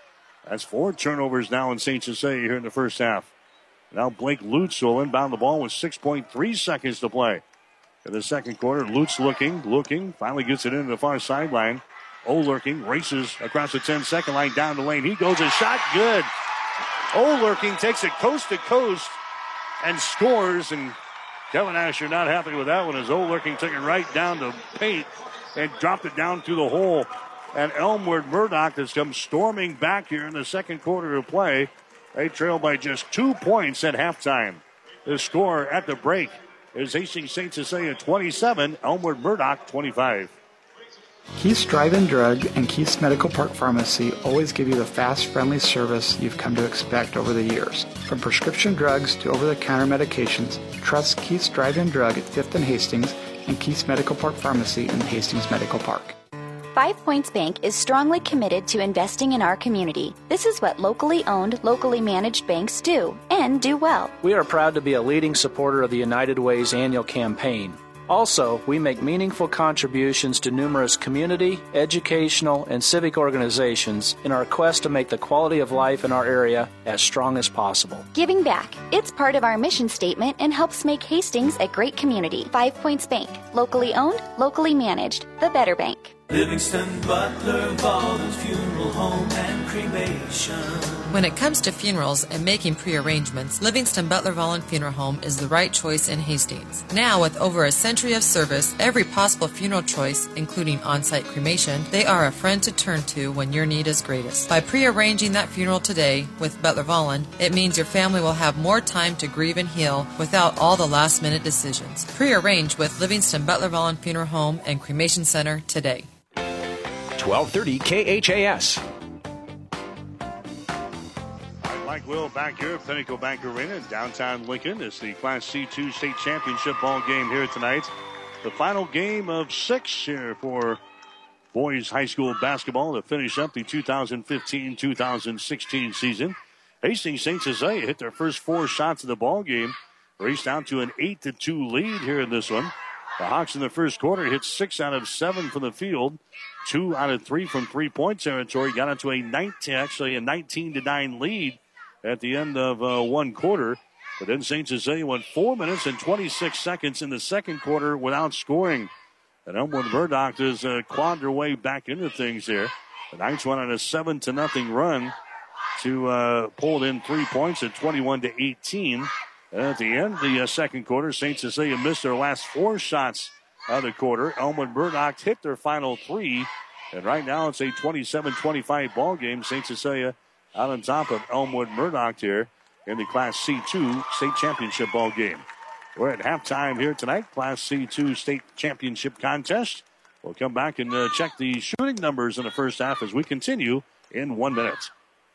That's four turnovers now in Saint Cecilia here in the first half. Now Blake Lutz will inbound the ball with six point three seconds to play. In the second quarter, Lutz looking, looking, finally gets it into the far sideline. O'Lurking races across the ten-second line down the lane. He goes a shot, good. O'Lurking takes it coast to coast and scores, and Kevin Asher not happy with that one as O'Lurking took it right down the paint and dropped it down through the hole. And Elmwood Murdoch has come storming back here in the second quarter of play. They trail by just two points at halftime. The score at the break is Hastings Saint Cecilia twenty-seven, Elmwood Murdoch twenty-five. Keith's Drive-In Drug and Keith's Medical Park Pharmacy always give you the fast, friendly service you've come to expect over the years. From prescription drugs to over-the-counter medications, trust Keith's Drive-In Drug at fifth and Hastings and Keith's Medical Park Pharmacy in Hastings Medical Park. Five Points Bank is strongly committed to investing in our community. This is what locally owned, locally managed banks do, and do well. We are proud to be a leading supporter of the United Way's annual campaign. Also, we make meaningful contributions to numerous community, educational, and civic organizations in our quest to make the quality of life in our area as strong as possible. Giving back. It's part of our mission statement and helps make Hastings a great community. Five Points Bank. Locally owned, locally managed. The better bank. Livingston Butler Volvin Funeral Home and Cremation. When it comes to funerals and making pre-arrangements, Livingston Butler Volvin Funeral Home is the right choice in Hastings. Now, with over a century of service, every possible funeral choice, including on-site cremation, they are a friend to turn to when your need is greatest. By pre-arranging that funeral today with Butler Volvin, it means your family will have more time to grieve and heal without all the last-minute decisions. Pre-arrange with Livingston Butler Volvin Funeral Home and Cremation Center today. twelve thirty K H A S. Mike Will back here at Pinnacle Bank Arena in downtown Lincoln. It's the Class C two state championship ball game here tonight. The final game of six here for boys high school basketball to finish up the two thousand fifteen two thousand sixteen season. Hastings Saint Cecilia hit their first four shots of the ball game, raced out to an eight to two lead here in this one. The Hawks in the first quarter hit six out of seven from the field, two out of three from three-point territory. Got into a nineteen, actually a nineteen to nine lead at the end of uh, one quarter. But then Saint Cecilia went four minutes and twenty-six seconds in the second quarter without scoring. And Elmwood Murdoch has uh, clawed their way back into things here. The Knights went on a seven to nothing run to uh, pull in three points at twenty-one to eighteen. And at the end of the uh, second quarter, Saint Cecilia missed their last four shots of the quarter. Elmwood Murdoch hit their final three. And right now it's a twenty-seven twenty-five ball game. Saint Cecilia out on top of Elmwood Murdoch here in the Class C two state championship ball game. We're at halftime here tonight, Class C two state championship contest. We'll come back and uh, check the shooting numbers in the first half as we continue in one minute.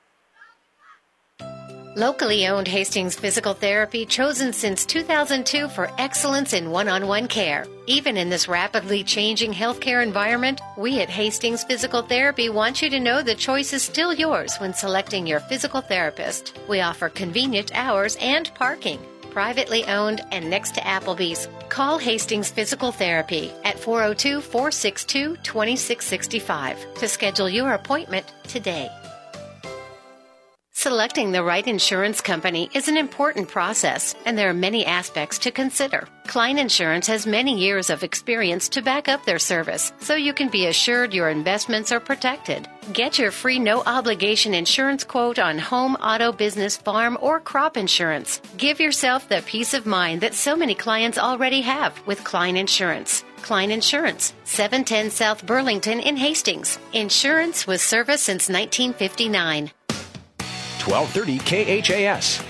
Locally owned Hastings Physical Therapy, chosen since two thousand two for excellence in one-on-one care. Even in this rapidly changing healthcare environment, we at Hastings Physical Therapy want you to know the choice is still yours when selecting your physical therapist. We offer convenient hours and parking. Privately owned and next to Applebee's. Call Hastings Physical Therapy at four oh two, four six two, two six six five to schedule your appointment today. Selecting the right insurance company is an important process, and there are many aspects to consider. Klein Insurance has many years of experience to back up their service, so you can be assured your investments are protected. Get your free no-obligation insurance quote on home, auto, business, farm, or crop insurance. Give yourself the peace of mind that so many clients already have with Klein Insurance. Klein Insurance, seven ten South Burlington in Hastings. Insurance with service since nineteen fifty-nine. twelve thirty K H A S.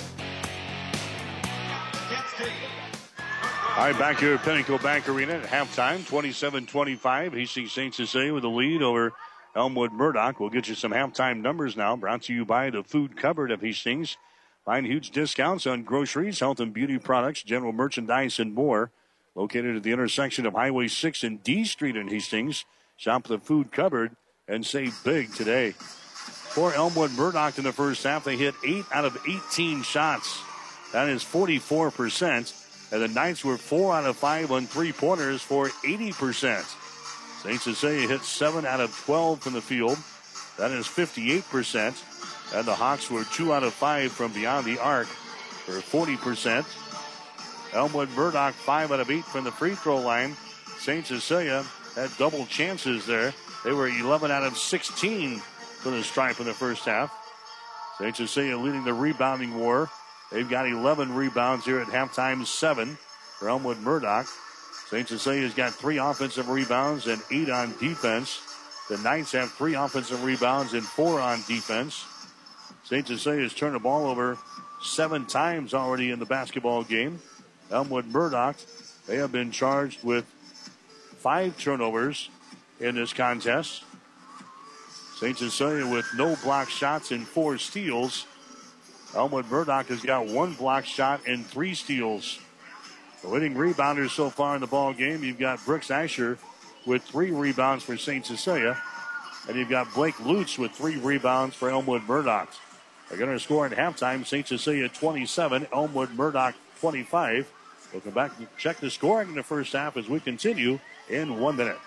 All right, back here at Pinnacle Bank Arena at halftime, twenty-seven twenty-five. Hastings Saint Cecilia with a lead over Elmwood Murdoch. We'll get you some halftime numbers now, brought to you by the Food Cupboard of Hastings. Find huge discounts on groceries, health and beauty products, general merchandise, and more. Located at the intersection of Highway six and D Street in Hastings. Shop the Food Cupboard and save big today. For Elmwood Murdoch in the first half, they hit eight out of eighteen shots. That is forty-four percent. And the Knights were four out of five on three-pointers for eighty percent. Saint Cecilia hit seven out of twelve from the field. That is fifty-eight percent. And the Hawks were two out of five from beyond the arc for forty percent. Elmwood Murdoch, five out of eight from the free throw line. Saint Cecilia had double chances there. They were eleven out of sixteen from the stripe in the first half. Saint Cecilia leading the rebounding war. They've got eleven rebounds here at halftime, seven for Elmwood Murdoch. Saint Cecilia's got three offensive rebounds and eight on defense. The Knights have three offensive rebounds and four on defense. Saint Cecilia's turned the ball over seven times already in the basketball game. Elmwood Murdoch, they have been charged with five turnovers in this contest. Saint Cecilia with no block shots and four steals. Elmwood Murdoch has got one block shot and three steals. The leading rebounders so far in the ball game, you've got Brooks Asher with three rebounds for Saint Cecilia. And you've got Blake Lutz with three rebounds for Elmwood Murdoch. They're going to score at halftime. Saint Cecilia twenty-seven, Elmwood Murdoch twenty-five. We'll come back and check the scoring in the first half as we continue in one minute.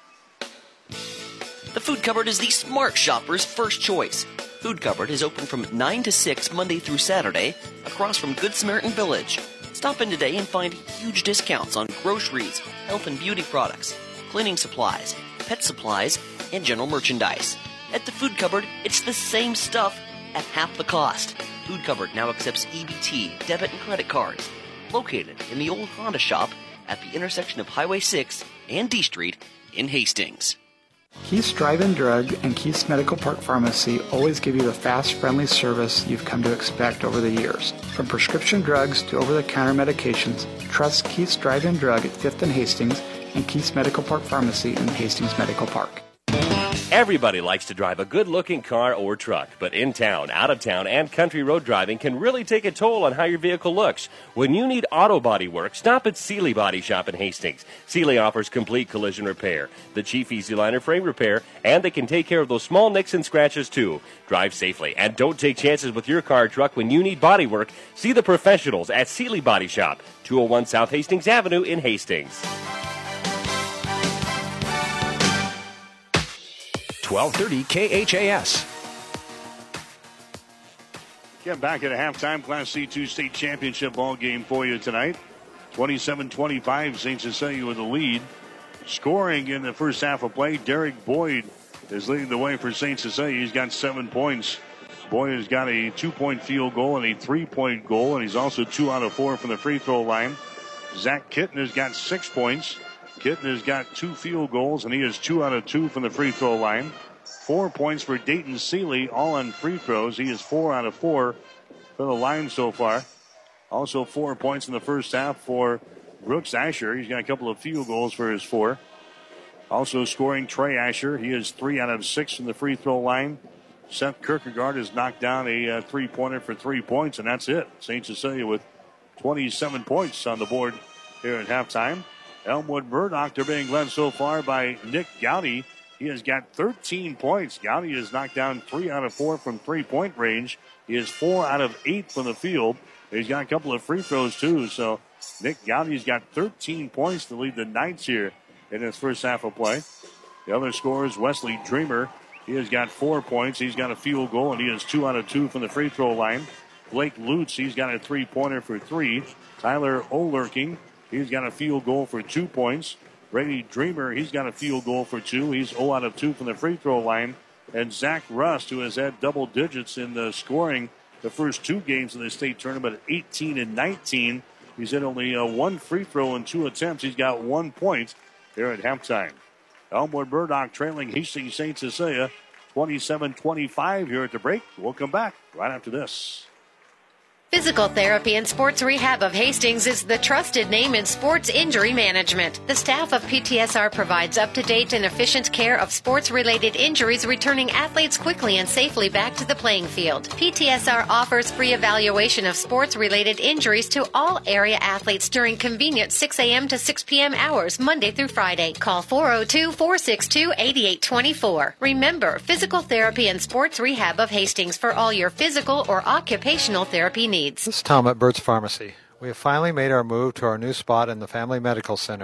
The Food Cupboard is the smart shopper's first choice. Food Cupboard is open from nine to six Monday through Saturday across from Good Samaritan Village. Stop in today and find huge discounts on groceries, health and beauty products, cleaning supplies, pet supplies, and general merchandise. At the Food Cupboard, it's the same stuff at half the cost. Food Cupboard now accepts E B T, debit, and credit cards. Located in the old Honda shop at the intersection of Highway six and D Street in Hastings. Keith's Drive-In Drug and Keith's Medical Park Pharmacy always give you the fast, friendly service you've come to expect over the years. From prescription drugs to over-the-counter medications, trust Keith's Drive-In Drug at fifth and Hastings and Keith's Medical Park Pharmacy in Hastings Medical Park. Everybody likes to drive a good-looking car or truck, but in town, out of town, and country road driving can really take a toll on how your vehicle looks. When you need auto body work, stop at Seeley Body Shop in Hastings. Seeley offers complete collision repair, the chief easy liner frame repair, and they can take care of those small nicks and scratches too. Drive safely and don't take chances with your car or truck when you need body work. See the professionals at Seeley Body Shop, two oh one South Hastings Avenue in Hastings. twelve thirty K H A S. Get back at a halftime Class C two state championship ball game for you tonight. twenty-seven twenty-five, Saint Cecilia with the lead. Scoring in the first half of play, Derek Boyd is leading the way for Saint Cecilia. He's got seven points. Boyd has got a two-point field goal and a three-point goal, and he's also two out of four from the free throw line. Zach Kitten has got six points. Kitten has got two field goals, and he is two out of two from the free throw line. Four points for Dayton Seeley, all on free throws. He is four out of four for the line so far. Also four points in the first half for Brooks Asher. He's got a couple of field goals for his four. Also scoring Trey Asher. He is three out of six from the free throw line. Seth Kierkegaard has knocked down a uh, three-pointer for three points, and that's it. Saint Cecilia with twenty-seven points on the board here at halftime. Elmwood Murdoch, they're being led so far by Nick Gowdy. He has got thirteen points. Gowdy has knocked down three out of four from three-point range. He is four out of eight from the field. He's got a couple of free throws, too. So Nick Gowdy's got thirteen points to lead the Knights here in this first half of play. The other scorer is Wesley Dreamer. He has got four points. He's got a field goal, and he is two out of two from the free throw line. Blake Lutz, he's got a three-pointer for three. Tyler O'Lurking, he's got a field goal for two points. Brady Dreamer, he's got a field goal for two. He's zero out of two from the free throw line. And Zach Rust, who has had double digits in the scoring the first two games of the state tournament at eighteen and nineteen. He's had only uh, one free throw in two attempts. He's got one point here at halftime. Elmwood Murdoch trailing Hastings Saint Cecilia twenty-seven twenty-five here at the break. We'll come back right after this. Physical Therapy and Sports Rehab of Hastings is the trusted name in sports injury management. The staff of P T S R provides up-to-date and efficient care of sports-related injuries, returning athletes quickly and safely back to the playing field. P T S R offers free evaluation of sports-related injuries to all area athletes during convenient six a.m. to six p.m. hours, Monday through Friday. Call four oh two, four six two, eight eight two four. Remember, Physical Therapy and Sports Rehab of Hastings for all your physical or occupational therapy needs. This is Tom at Burt's Pharmacy. We have finally made our move to our new spot in the Family Medical Center.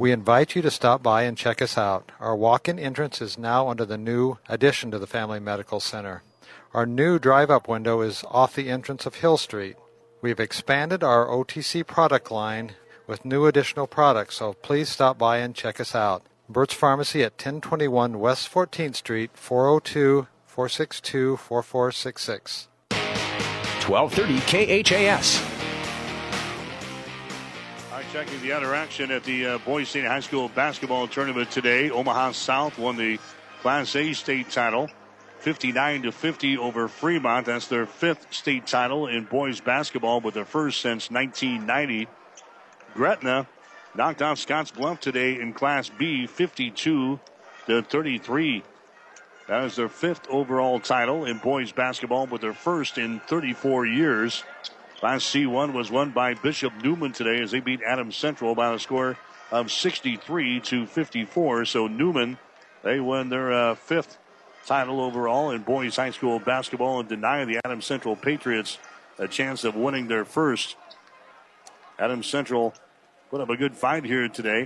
We invite you to stop by and check us out. Our walk-in entrance is now under the new addition to the Family Medical Center. Our new drive-up window is off the entrance of Hill Street. We've expanded our O T C product line with new additional products, so please stop by and check us out. Burt's Pharmacy at ten twenty-one West fourteenth Street, four oh two, four six two, four four six six. twelve thirty K H A S. Checking the other action at the uh, Boys State High School basketball tournament today. Omaha South won the Class A state title, fifty-nine to fifty over Fremont. That's their fifth state title in boys basketball, but their first since nineteen ninety. Gretna knocked off Scotts Bluff today in Class B, fifty-two to thirty-three. That is their fifth overall title in boys basketball, but their first in thirty-four years. Class C one was won by Bishop Neumann today as they beat Adams Central by a score of sixty-three to fifty-four. So Neumann, they won their uh, fifth title overall in boys high school basketball and deny the Adams Central Patriots a chance of winning their first. Adams Central put up a good fight here today.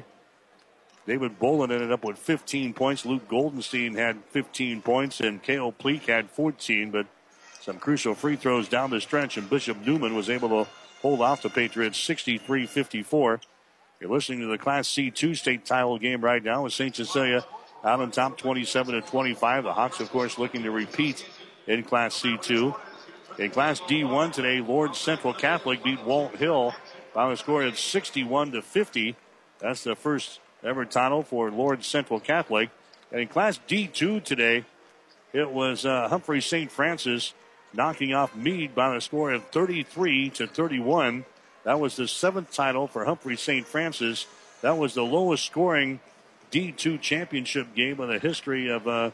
David Bolin ended up with fifteen points. Luke Goldenstein had fifteen points, and Cale Pleak had fourteen, but some crucial free throws down the stretch, and Bishop Neumann was able to hold off the Patriots sixty-three fifty-four. You're listening to the Class C two state title game right now with Saint Cecilia out on top twenty-seven to twenty-five. The Hawks, of course, looking to repeat in Class C two. In Class D one today, Lord Central Catholic beat Walt Hill by a score of sixty-one to fifty. That's the first ever title for Lord Central Catholic. And in Class D two today, it was uh, Humphrey Saint Francis knocking off Meade by a score of thirty-three to thirty-one. That was the seventh title for Humphrey Saint Francis. That was the lowest scoring D two championship game in the history of uh,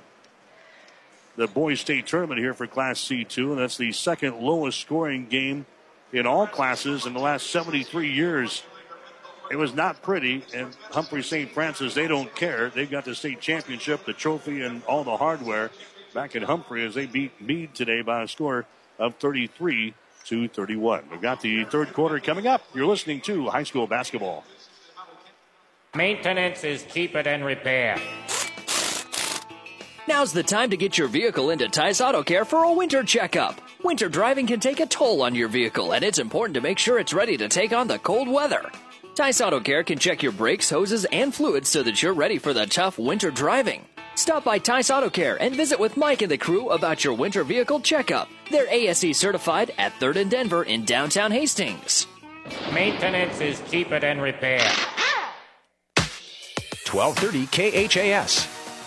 the boys state tournament here for Class C two. And that's the second lowest scoring game in all classes in the last seventy-three years. It was not pretty, and Humphrey Saint Francis, they don't care. They've got the state championship, the trophy, and all the hardware back at Humphrey as they beat Meade today by a score of thirty-three to thirty-one. We've got the third quarter coming up. You're listening to high school basketball. Maintenance is keep it and repair. Now's the time to get your vehicle into Tice Auto Care for a winter checkup. Winter driving can take a toll on your vehicle, and it's important to make sure it's ready to take on the cold weather. Tice Auto Care can check your brakes, hoses, and fluids so that you're ready for the tough winter driving. Stop by Tice Auto Care and visit with Mike and the crew about your winter vehicle checkup. They're A S E certified at third and Denver in downtown Hastings. Maintenance is keep it and repair. twelve thirty K H A S.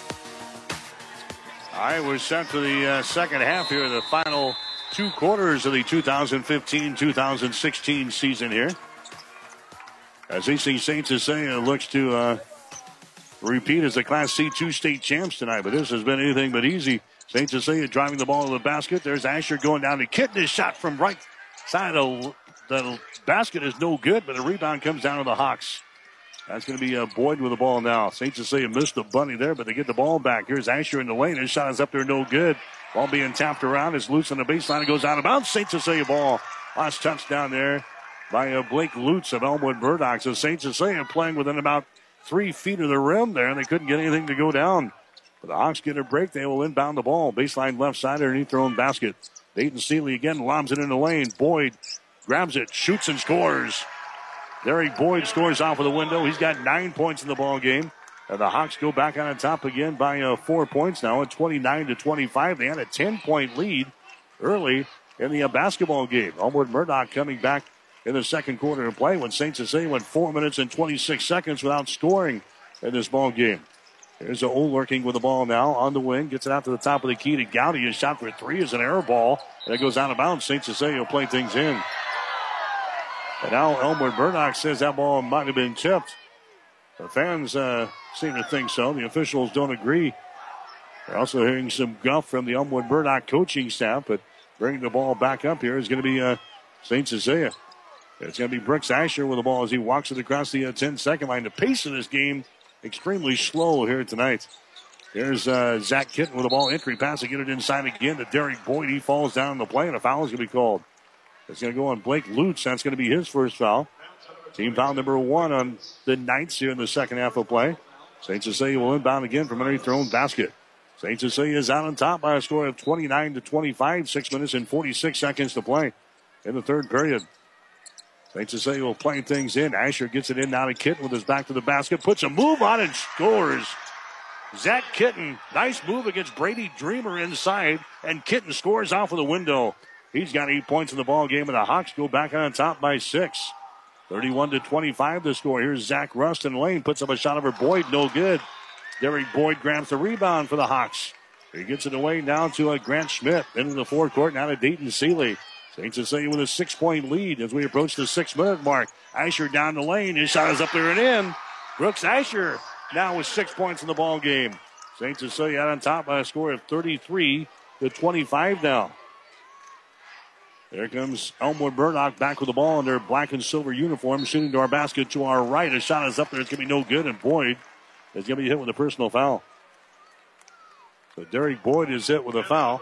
All right, we're set for the uh, second half here, the final two quarters of the two thousand fifteen two thousand sixteen season here. As Hastings Saint Cecilia looks to uh, repeat as the Class C two state champs tonight, but this has been anything but easy. Saint Cecilia driving the ball to the basket. There's Asher going down to Kitten. His shot from right side of the basket is no good, but the rebound comes down to the Hawks. That's going to be uh, Boyd with the ball now. Saint Cecilia missed the bunny there, but they get the ball back. Here's Asher in the lane. His shot is up there, no good. Ball being tapped around. It's loose on the baseline. It goes out of bounds. Saint Cecilia ball. Last touchdown there by uh, Blake Lutz of Elmwood Murdoch. So Saint Cecilia playing within about three feet of the rim there, and they couldn't get anything to go down. But the Hawks get a break. They will inbound the ball. Baseline left side underneath their own basket. Dayton Seeley again lobs it in the lane. Boyd grabs it, shoots and scores. Derek Boyd scores off of the window. He's got nine points in the ball game. And the Hawks go back on top again by uh, four points now at twenty-nine to twenty-five. They had a ten-point lead early in the uh, basketball game. Elmwood Murdoch coming back in the second quarter of play when Saint Cecilia went four minutes and twenty-six seconds without scoring in this ball game. Here's a Olwerking with the ball now on the wing. Gets it out to the top of the key to Gowdy. His shot for three is an air ball. And it goes out of bounds. Saint Cecilia will play things in. And now Elmwood Murdoch says that ball might have been tipped. The fans uh, seem to think so. The officials don't agree. They're also hearing some guff from the Elmwood Murdoch coaching staff, but bringing the ball back up here is going to be uh, Saint Cecilia. It's going to be Brooks Asher with the ball as he walks it across the uh, ten-second line. The pace of this game extremely slow here tonight. Here's uh, Zach Kitten with the ball. Entry pass to get it inside again to Derek Boyd. He falls down the play, and a foul is going to be called. It's going to go on Blake Lutz. That's going to be his first foul. Team foul number one on the Knights here in the second half of play. Saint Cecilia will inbound again from underneath their own basket. Saint Cecilia is out on top by a score of twenty-nine to twenty-five. Six minutes and forty-six seconds to play in the third period. Saint Cecilia will play things in. Asher gets it in now to Kitten with his back to the basket. Puts a move on and scores. Zach Kitten, nice move against Brady Dreamer inside. And Kitten scores off of the window. He's got eight points in the ball game, and the Hawks go back on top by six. thirty-one to twenty-five the score. Here's Zach Rustin Lane. Puts up a shot over Boyd. No good. Derek Boyd grabs the rebound for the Hawks. He gets it away now to uh, Grant Schmidt. Into the forecourt now to Dayton Seeley. Saint Cecilia with a six-point lead as we approach the six-minute mark. Asher down the lane. His shot is up there and in. Brooks Asher now with six points in the ball game. Saint Cecilia out on top by a score of thirty-three to twenty-five now. There comes Elmwood Murdoch back with the ball in their black and silver uniform, shooting to our basket to our right. His shot is up there. It's going to be no good, and Boyd is going to be hit with a personal foul. So Derek Boyd is hit with a foul.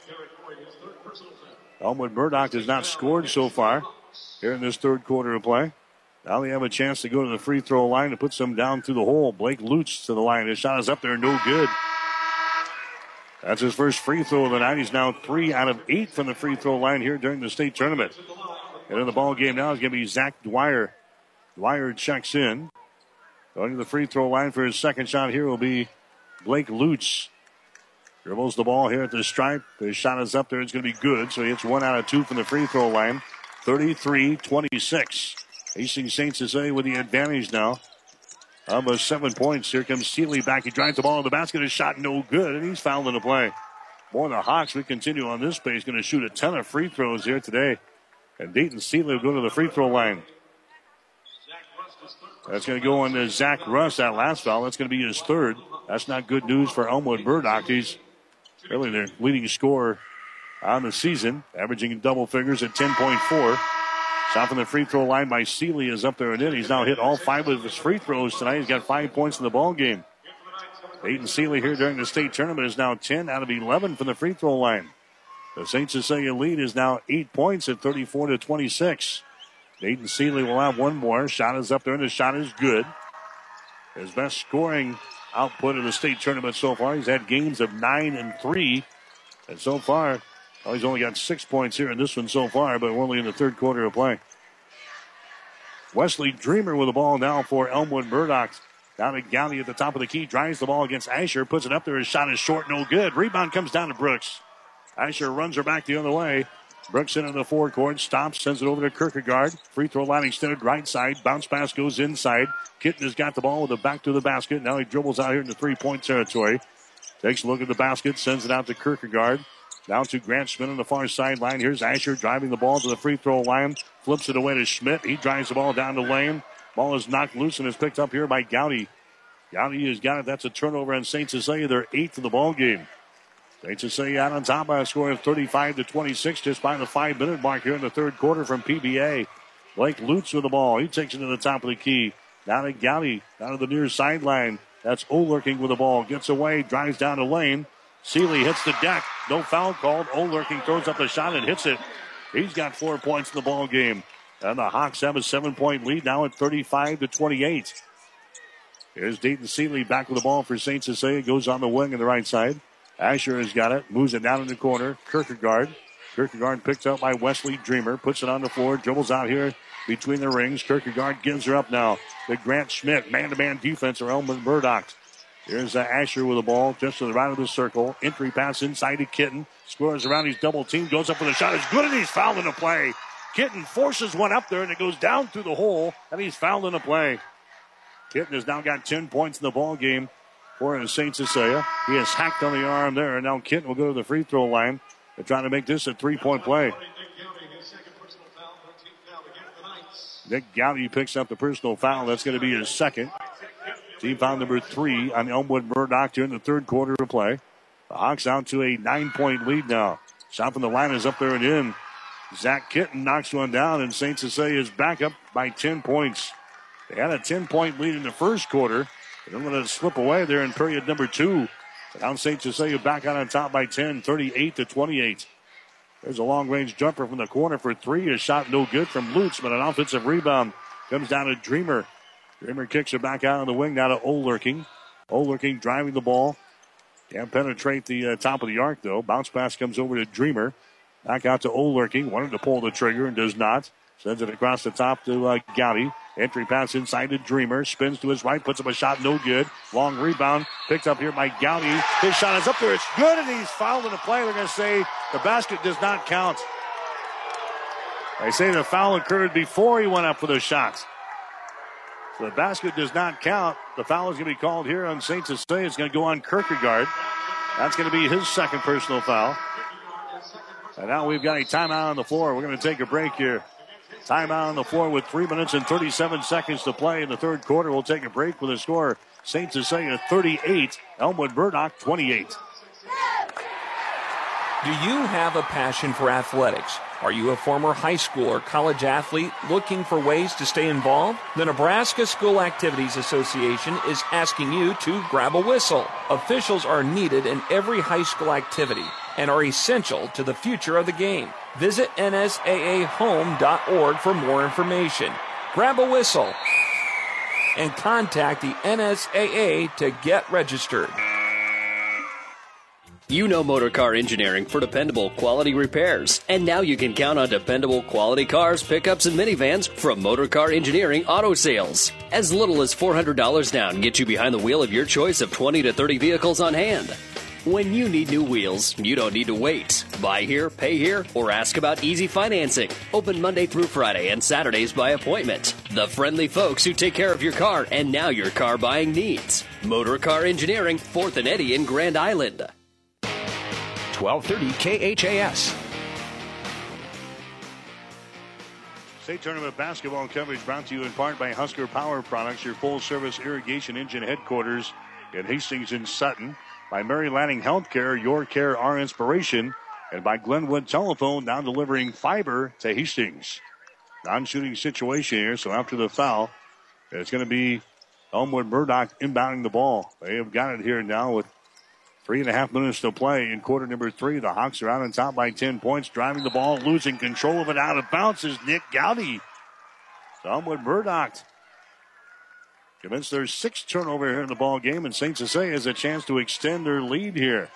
Elmwood Murdoch has not scored so far here in this third quarter of play. Now they have a chance to go to the free throw line to put some down through the hole. Blake Lutz to the line. His shot is up there, no good. That's his first free throw of the night. He's now three out of eight from the free throw line here during the state tournament. And in the ball game now is going to be Zach Dwyer. Dwyer checks in. Going to the free throw line for his second shot here will be Blake Lutz. Dribbles the ball here at the stripe. His shot is up there. It's going to be good. So he hits one out of two from the free throw line. thirty-three twenty-six. Hastings Saint Cecilia with the advantage now. Almost seven points. Here comes Seeley back. He drives the ball in the basket. His shot no good, and he's fouled in the play. Boy, the Hawks, we continue on this pace. Going to shoot a ton of free throws here today. And Dayton Seeley will go to the free throw line. That's going to go on to Zach Russ, that last foul. That's going to be his third. That's not good news for Elmwood Murdoch. He's really their leading scorer on the season, averaging in double figures at ten point four. Shot from the free throw line by Seeley is up there and in. He's now hit all five of his free throws tonight. He's got five points in the ball game. Dayton Seeley here during the state tournament is now ten out of eleven from the free throw line. The Saint Cecilia lead is now eight points at thirty-four to twenty-six. Dayton Seeley will have one more. Shot is up there, and the shot is good. His best scoring output of the state tournament so far. He's had games of nine and three. And so far, well, he's only got six points here in this one so far, but we're only in the third quarter of play. Wesley Dreamer with the ball now for Elmwood Murdoch. Down to Gowdy at the top of the key. Drives the ball against Asher. Puts it up there. His shot is short. No good. Rebound comes down to Brooks. Asher runs her back the other way. Brooks into the forecourt. Stops. Sends it over to Kierkegaard. Free throw line extended right side. Bounce pass goes inside. Kitten has got the ball with the back to the basket. Now he dribbles out here in the three-point territory. Takes a look at the basket. Sends it out to Kierkegaard. Down to Grant Schmidt on the far sideline. Here's Asher driving the ball to the free throw line. Flips it away to Schmidt. He drives the ball down the lane. Ball is knocked loose and is picked up here by Gowdy. Gowdy has got it. That's a turnover on Saint Cecilia. They're eighth of the ball game. Saint Cecilia out on top by a score of thirty-five to twenty-six just by the five-minute mark here in the third quarter from P B A. Blake Lutz with the ball. He takes it to the top of the key. Down to Gowdy. Down to the near sideline. That's Olerking with the ball. Gets away. Drives down the lane. Seeley hits the deck. No foul called. Olerking throws up the shot and hits it. He's got four points in the ball game. And the Hawks have a seven-point lead now at thirty-five to twenty-eight. Here's Dayton Seeley back with the ball for Saint Cecilia. Goes on the wing on the right side. Asher has got it. Moves it down in the corner. Kierkegaard. Kierkegaard picked up by Wesley Dreamer. Puts it on the floor. Dribbles out here between the rings. Kierkegaard gives her up now to Grant Schmidt. Man-to-man defense for Elmwood Murdoch. Here's uh, Asher with the ball just to the right of the circle. Entry pass inside to Kitten. Scores around. He's double teamed. Goes up for the shot. It's good, and he's fouled in the play. Kitten forces one up there, and it goes down through the hole, and he's fouled in the play. Kitten has now got ten points in the ball game for Saint Cecilia. He has hacked on the arm there, and now Kitten will go to the free throw line. They're trying to make this a three-point play. Nick Gowdy picks up the personal foul. That's going to be his second. Team foul number three on Elmwood Murdoch here in the third quarter of play. The Hawks out to a nine-point lead now. Shot from the line is up there and in. Zach Kitten knocks one down, and Saint Cecilia is back up by ten points. They had a ten-point lead in the first quarter. They're going to slip away there in period number two. Now Saint Cecilia back out on top by ten, thirty-eight to twenty-eight. There's a long-range jumper from the corner for three. A shot no good from Lutz, but an offensive rebound Comes down to Dreamer. Dreamer kicks it back out on the wing. Now to Olerking. Olerking driving the ball. Can't penetrate the uh, top of the arc, though. Bounce pass comes over to Dreamer. Back out to Olerking. Wanted to pull the trigger and does not. Sends it across the top to uh, Gowdy. Entry pass inside to Dreamer. Spins to his right. Puts up a shot. No good. Long rebound. Picked up here by Gowdy. His shot is up there. It's good, and he's fouled in the play. They're going to say the basket does not count. They say the foul occurred before he went up for the shot. So the basket does not count. The foul is going to be called here on Saint Cecilia. It's going to go on Kierkegaard. That's going to be his second personal foul. And now we've got a timeout on the floor. We're going to take a break here. Timeout on the floor with three minutes and thirty-seven seconds to play in the third quarter. We'll take a break with a score. Saint Cecilia thirty-eight, Elmwood Murdoch twenty-eight. Do you have a passion for athletics? Are you a former high school or college athlete looking for ways to stay involved? The Nebraska School Activities Association is asking you to grab a whistle. Officials are needed in every high school activity and are essential to the future of the game. Visit N S A A home dot org for more information. Grab a whistle and contact the N S A A to get registered. You know Motorcar Engineering for dependable quality repairs. And now you can count on dependable quality cars, pickups, and minivans from Motorcar Engineering Auto Sales. As little as four hundred dollars down gets you behind the wheel of your choice of twenty to thirty vehicles on hand. When you need new wheels, you don't need to wait. Buy here, pay here, or ask about easy financing. Open Monday through Friday and Saturdays by appointment. The friendly folks who take care of your car and now your car buying needs. Motorcar Engineering, fourth and Eddy in Grand Island. twelve thirty K H A S. State Tournament basketball coverage brought to you in part by Husker Power Products, your full-service irrigation engine headquarters in Hastings and Sutton. By Mary Lanning Healthcare, your care, our inspiration. And by Glenwood Telephone, now delivering fiber to Hastings. Non-shooting situation here, so after the foul, it's going to be Elmwood Murdoch inbounding the ball. They have got it here now with three and a half minutes to play in quarter number three. The Hawks are out on top by ten points, driving the ball, losing control of it out of bounds is Nick Gowdy. So Elmwood Murdoch commits their sixth turnover here in the ball game, and Saint Cecilia has a chance to extend their lead here.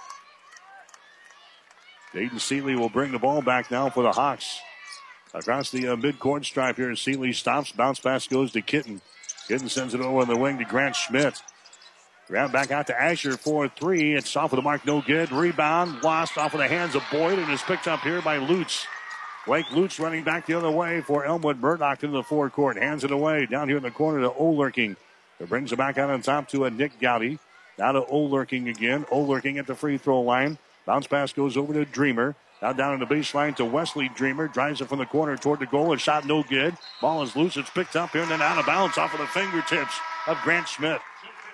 Dayton Seeley will bring the ball back now for the Hawks. Across the uh, midcourt stripe here, Seeley stops. Bounce pass goes to Kitten. Kitten sends it over on the wing to Grant Schmidt. Grant back out to Asher for three. It's off of the mark, no good. Rebound lost off of the hands of Boyd and is picked up here by Lutz. Blake Lutz running back the other way for Elmwood Murdoch into the forecourt. Hands it away down here in the corner to Olerking. It brings it back out on top to a Nick Gowdy. Now to Olerking again. Olerking at the free throw line. Bounce pass goes over to Dreamer. Now down on the baseline to Wesley Dreamer. Drives it from the corner toward the goal. A shot no good. Ball is loose. It's picked up here and then out of bounds off of the fingertips of Grant Schmidt.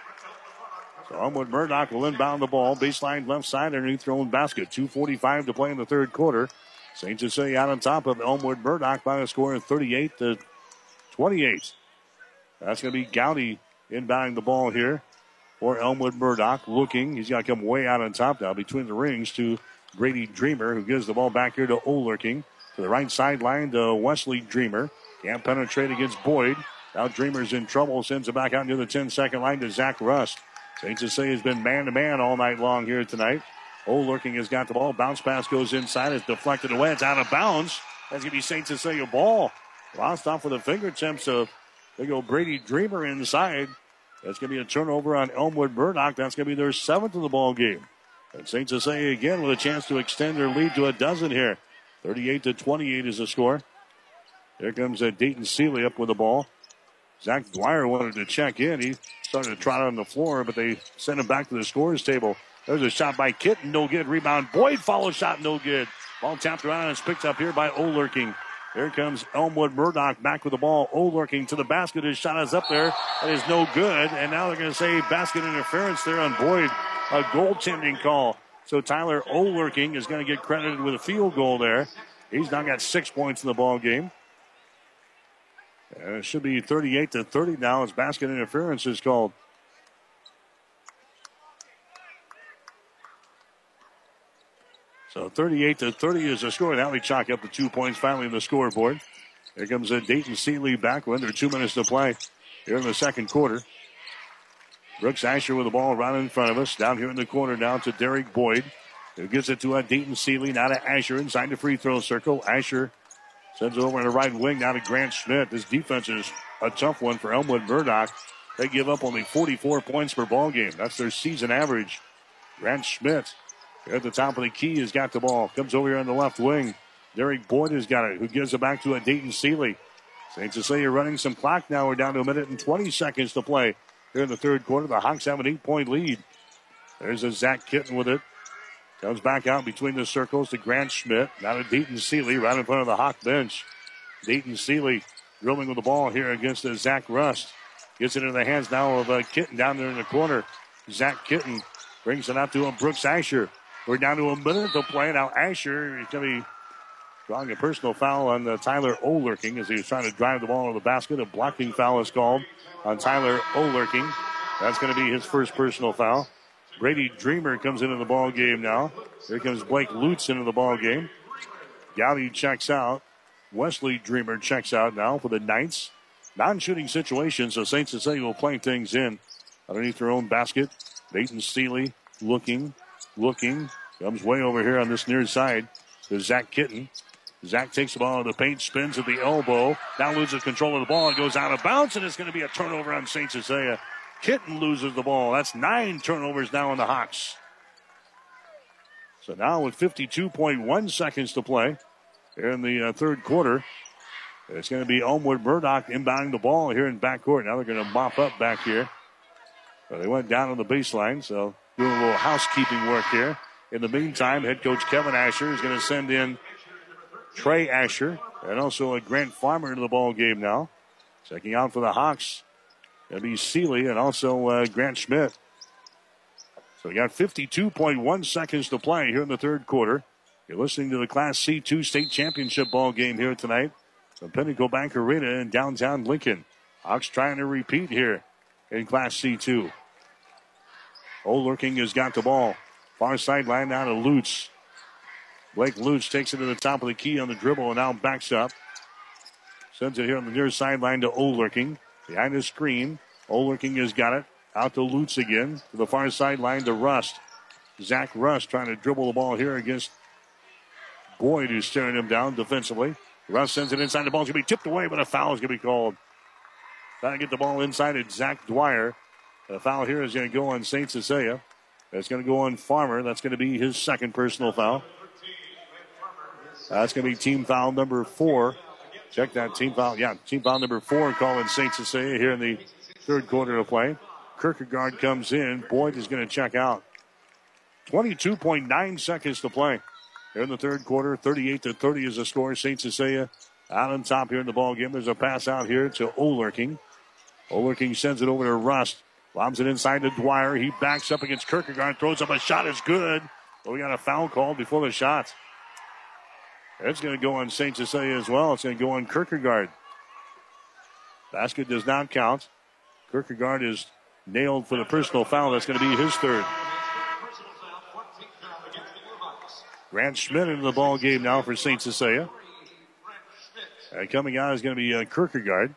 So Elmwood Murdoch will inbound the ball. Baseline left side underneath their own basket. two forty-five to play in the third quarter. Saint Cecilia out on top of Elmwood Murdoch by a score of thirty-eight to twenty-eight. That's going to be Gowdy inbounding the ball here for Elmwood Murdoch. Looking. He's got to come way out on top now between the rings to Brady Dreamer, who gives the ball back here to Olerking. To the right sideline to Wesley Dreamer. Can't penetrate against Boyd. Now Dreamer's in trouble. Sends it back out near the ten-second line to Zach Rust. Saint Cecilia has been man-to-man all night long here tonight. Olerking has got the ball. Bounce pass goes inside. It's deflected away. It's out of bounds. That's going to be Saint Cecilia ball. Lost off with the fingertips of big old Brady Dreamer inside. That's going to be a turnover on Elmwood Murdoch. That's going to be their seventh of the ball game. And Saint Cecilia again with a chance to extend their lead to a dozen here. thirty-eight to twenty-eight is the score. Here comes uh, Dayton Seeley up with the ball. Zach Dwyer wanted to check in. He started to trot on the floor, but they sent him back to the scorer's table. There's a shot by Kitten, no good. Rebound. Boyd follow shot, no good. Ball tapped around and it's picked up here by Olerking. Here comes Elmwood Murdoch back with the ball. Olerking to the basket. His shot is up there. That is no good. And now they're going to say basket interference there on Boyd. A goaltending call. So Tyler Olerking is going to get credited with a field goal there. He's now got six points in the ball game. And it should be thirty-eight to thirty now as basket interference is called. So thirty-eight to thirty is the score. Now we chalk up the two points finally in the scoreboard. Here comes a Dayton Seeley back with under two minutes to play here in the second quarter. Brooks Asher with the ball right in front of us. Down here in the corner now to Derek Boyd, who gives it to a Dayton Seeley. Now to Asher inside the free throw circle. Asher sends it over to the right wing. Now to Grant Schmidt. This defense is a tough one for Elmwood Murdoch. They give up only forty-four points per ball game. That's their season average. Grant Schmidt at the top of the key has got the ball. Comes over here on the left wing. Derek Boyd has got it, who gives it back to a Dayton Seeley. Saints to say you're running some clock now. We're down to a minute and twenty seconds to play here in the third quarter. The Hawks have an eight-point lead. There's a Zach Kitten with it. Comes back out between the circles to Grant Schmidt. Now to Dayton Seeley right in front of the Hawk bench. Dayton Seeley dribbling with the ball here against uh, Zach Rust. Gets it into the hands now of uh, Kitten down there in the corner. Zach Kitten brings it out to him. Brooks Asher. We're down to a minute to play. Now Asher is going to be drawing a personal foul on uh, Tyler Olerking as he was trying to drive the ball to the basket. A blocking foul is called on Tyler Olerking. That's going to be his first personal foul. Brady Dreamer comes into the ball game now. Here comes Blake Lutz into the ball game. Gowdy checks out. Wesley Dreamer checks out now for the Knights. Non-shooting situation, so Saint Cecilia will play things in underneath their own basket. Dayton Seeley looking, looking. Comes way over here on this near side to Zach Kitten. Zach takes the ball in the paint, spins at the elbow. Now loses control of the ball. It goes out of bounds, and it's going to be a turnover on Saint Cecilia. Kitten loses the ball. That's nine turnovers now on the Hawks. So now with fifty-two point one seconds to play in the uh, third quarter, it's going to be Elmwood Murdoch inbounding the ball here in backcourt. Now they're going to mop up back here. So they went down on the baseline, so doing a little housekeeping work here. In the meantime, head coach Kevin Asher is going to send in Trey Asher and also a Grant Farmer into the ball game now. Checking out for the Hawks, it'll be Seeley and also uh, Grant Schmidt. So we got fifty-two point one seconds to play here in the third quarter. You're listening to the Class C two State Championship ball game here tonight from Pinnacle Bank Arena in downtown Lincoln. Hawks trying to repeat here in Class C two. Olerking has got the ball. Far sideline now to Lutz. Blake Lutz takes it to the top of the key on the dribble and now backs up. Sends it here on the near sideline to Olerking. Behind the screen, Olerking has got it. Out to Lutz again. To the far sideline to Rust. Zach Rust trying to dribble the ball here against Boyd, who's staring him down defensively. Rust sends it inside. The ball's going to be tipped away, but a foul is going to be called. Trying to get the ball inside at Zach Dwyer. The foul here is going to go on Saint Cecilia. That's going to go on Farmer. That's going to be his second personal foul. That's going to be team foul number four. Check that team foul. Yeah, team foul number four calling Saint Cecilia here in the third quarter of play. Kierkegaard comes in. Boyd is going to check out. twenty-two point nine seconds to play here in the third quarter. thirty-eight to thirty is the score. Saint Cecilia out on top here in the ball game. There's a pass out here to Olerking. Olerking sends it over to Rust. Lobs it inside to Dwyer. He backs up against Kierkegaard. Throws up a shot. It's good. But we got a foul called before the shot. It's going to go on Saint Cecilia as well. It's going to go on Kierkegaard. Basket does not count. Kierkegaard is nailed for the personal foul. That's going to be his third. Grant Schmidt into the ball game now for Saint Cecilia. And coming out is going to be uh, Kierkegaard.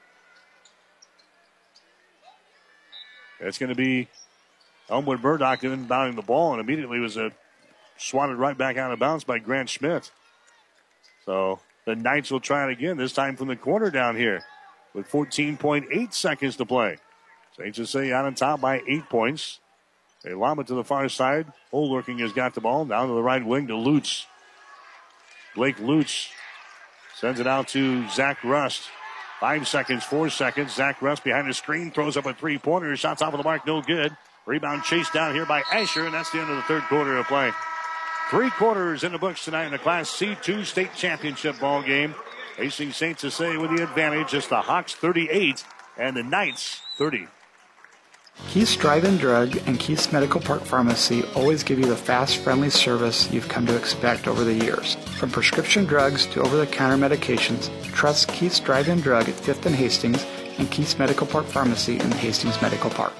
It's going to be Elmwood Murdoch inbounding the ball, and immediately was uh, swatted right back out of bounds by Grant Schmidt. So the Knights will try it again, this time from the corner down here with fourteen point eight seconds to play. Saint Cecilia out on top by eight points. They lob it to the far side. Olerking has got the ball down to the right wing to Lutz. Blake Lutz sends it out to Zach Rust. Five seconds, four seconds. Zach Rust behind the screen throws up a three-pointer. Shots off of the mark, no good. Rebound chased down here by Asher, and that's the end of the third quarter of play. Three quarters in the books tonight in the Class C two State Championship ball game. Facing Saint Cecilia with the advantage. It's the Hawks thirty-eight and the Knights thirty. Keith's Drive-In Drug and Keith's Medical Park Pharmacy always give you the fast, friendly service you've come to expect over the years. From prescription drugs to over-the-counter medications, trust Keith's Drive-In Drug at fifth and Hastings and Keith's Medical Park Pharmacy in Hastings Medical Park.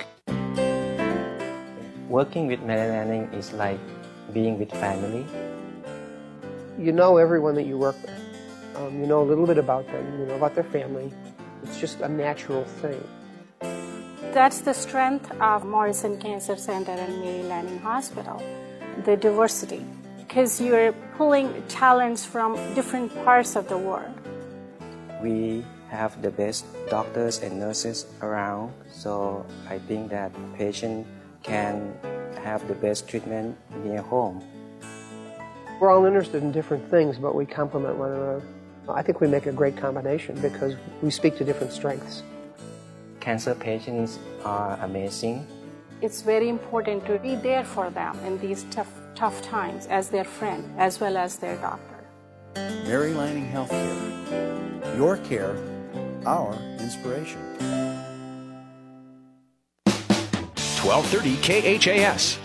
Working with Mary Lanning is like being with family. You know everyone that you work with. Um, you know a little bit about them, you know about their family. It's just a natural thing. That's the strength of Morrison Cancer Center and Mary Lanning Hospital, the diversity, because you're pulling talents from different parts of the world. We have the best doctors and nurses around, so I think that patients can have the best treatment near home. We're all interested in different things, but we complement one another. I think we make a great combination because we speak to different strengths. Cancer patients are amazing. It's very important to be there for them in these tough, tough times as their friend as well as their doctor. Mary Lanning Healthcare. Your care, our inspiration. twelve thirty K H A S.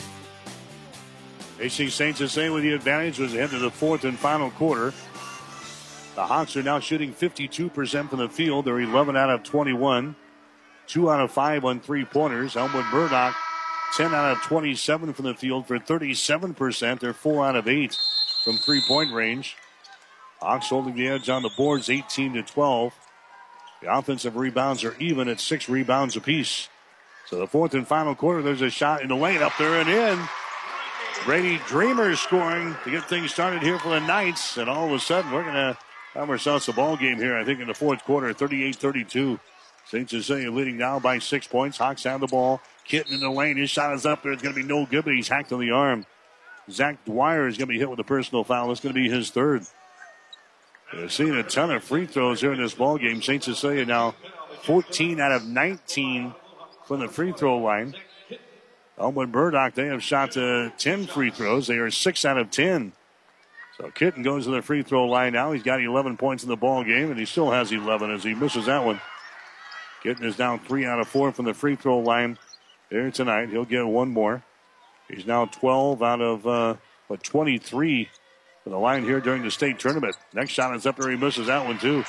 Hastings Saint Cecilia with the advantage was ahead to the fourth and final quarter. The Hawks are now shooting fifty-two percent from the field. They're eleven out of twenty-one. Two out of five on three-pointers. Elmwood Murdoch, ten out of twenty-seven from the field for thirty-seven percent. They're four out of eight from three-point range. Hawks holding the edge on the boards, eighteen to twelve. The offensive rebounds are even at six rebounds apiece. So the fourth and final quarter, there's a shot in the lane up there and in. Brady Dreamer scoring to get things started here for the Knights. And all of a sudden, we're going to have ourselves a ball game here, I think, in the fourth quarter, thirty-eight thirty-two. Saint Cecilia leading now by six points. Hawks have the ball. Kitten in the lane. His shot is up there. It's going to be no good, but he's hacked on the arm. Zach Dwyer is going to be hit with a personal foul. It's going to be his third. We're seeing a ton of free throws here in this ball game. Saint Cecilia now fourteen out of nineteen from the free throw line. Elmwood Murdoch, they have shot uh, ten free throws. They are six out of ten. So Kitten goes to the free throw line now. He's got eleven points in the ball game, and he still has eleven as he misses that one. Kitten is down three out of four from the free throw line here tonight. He'll get one more. He's now twelve out of uh, what, twenty-three for the line here during the state tournament. Next shot is up there. He misses that one too.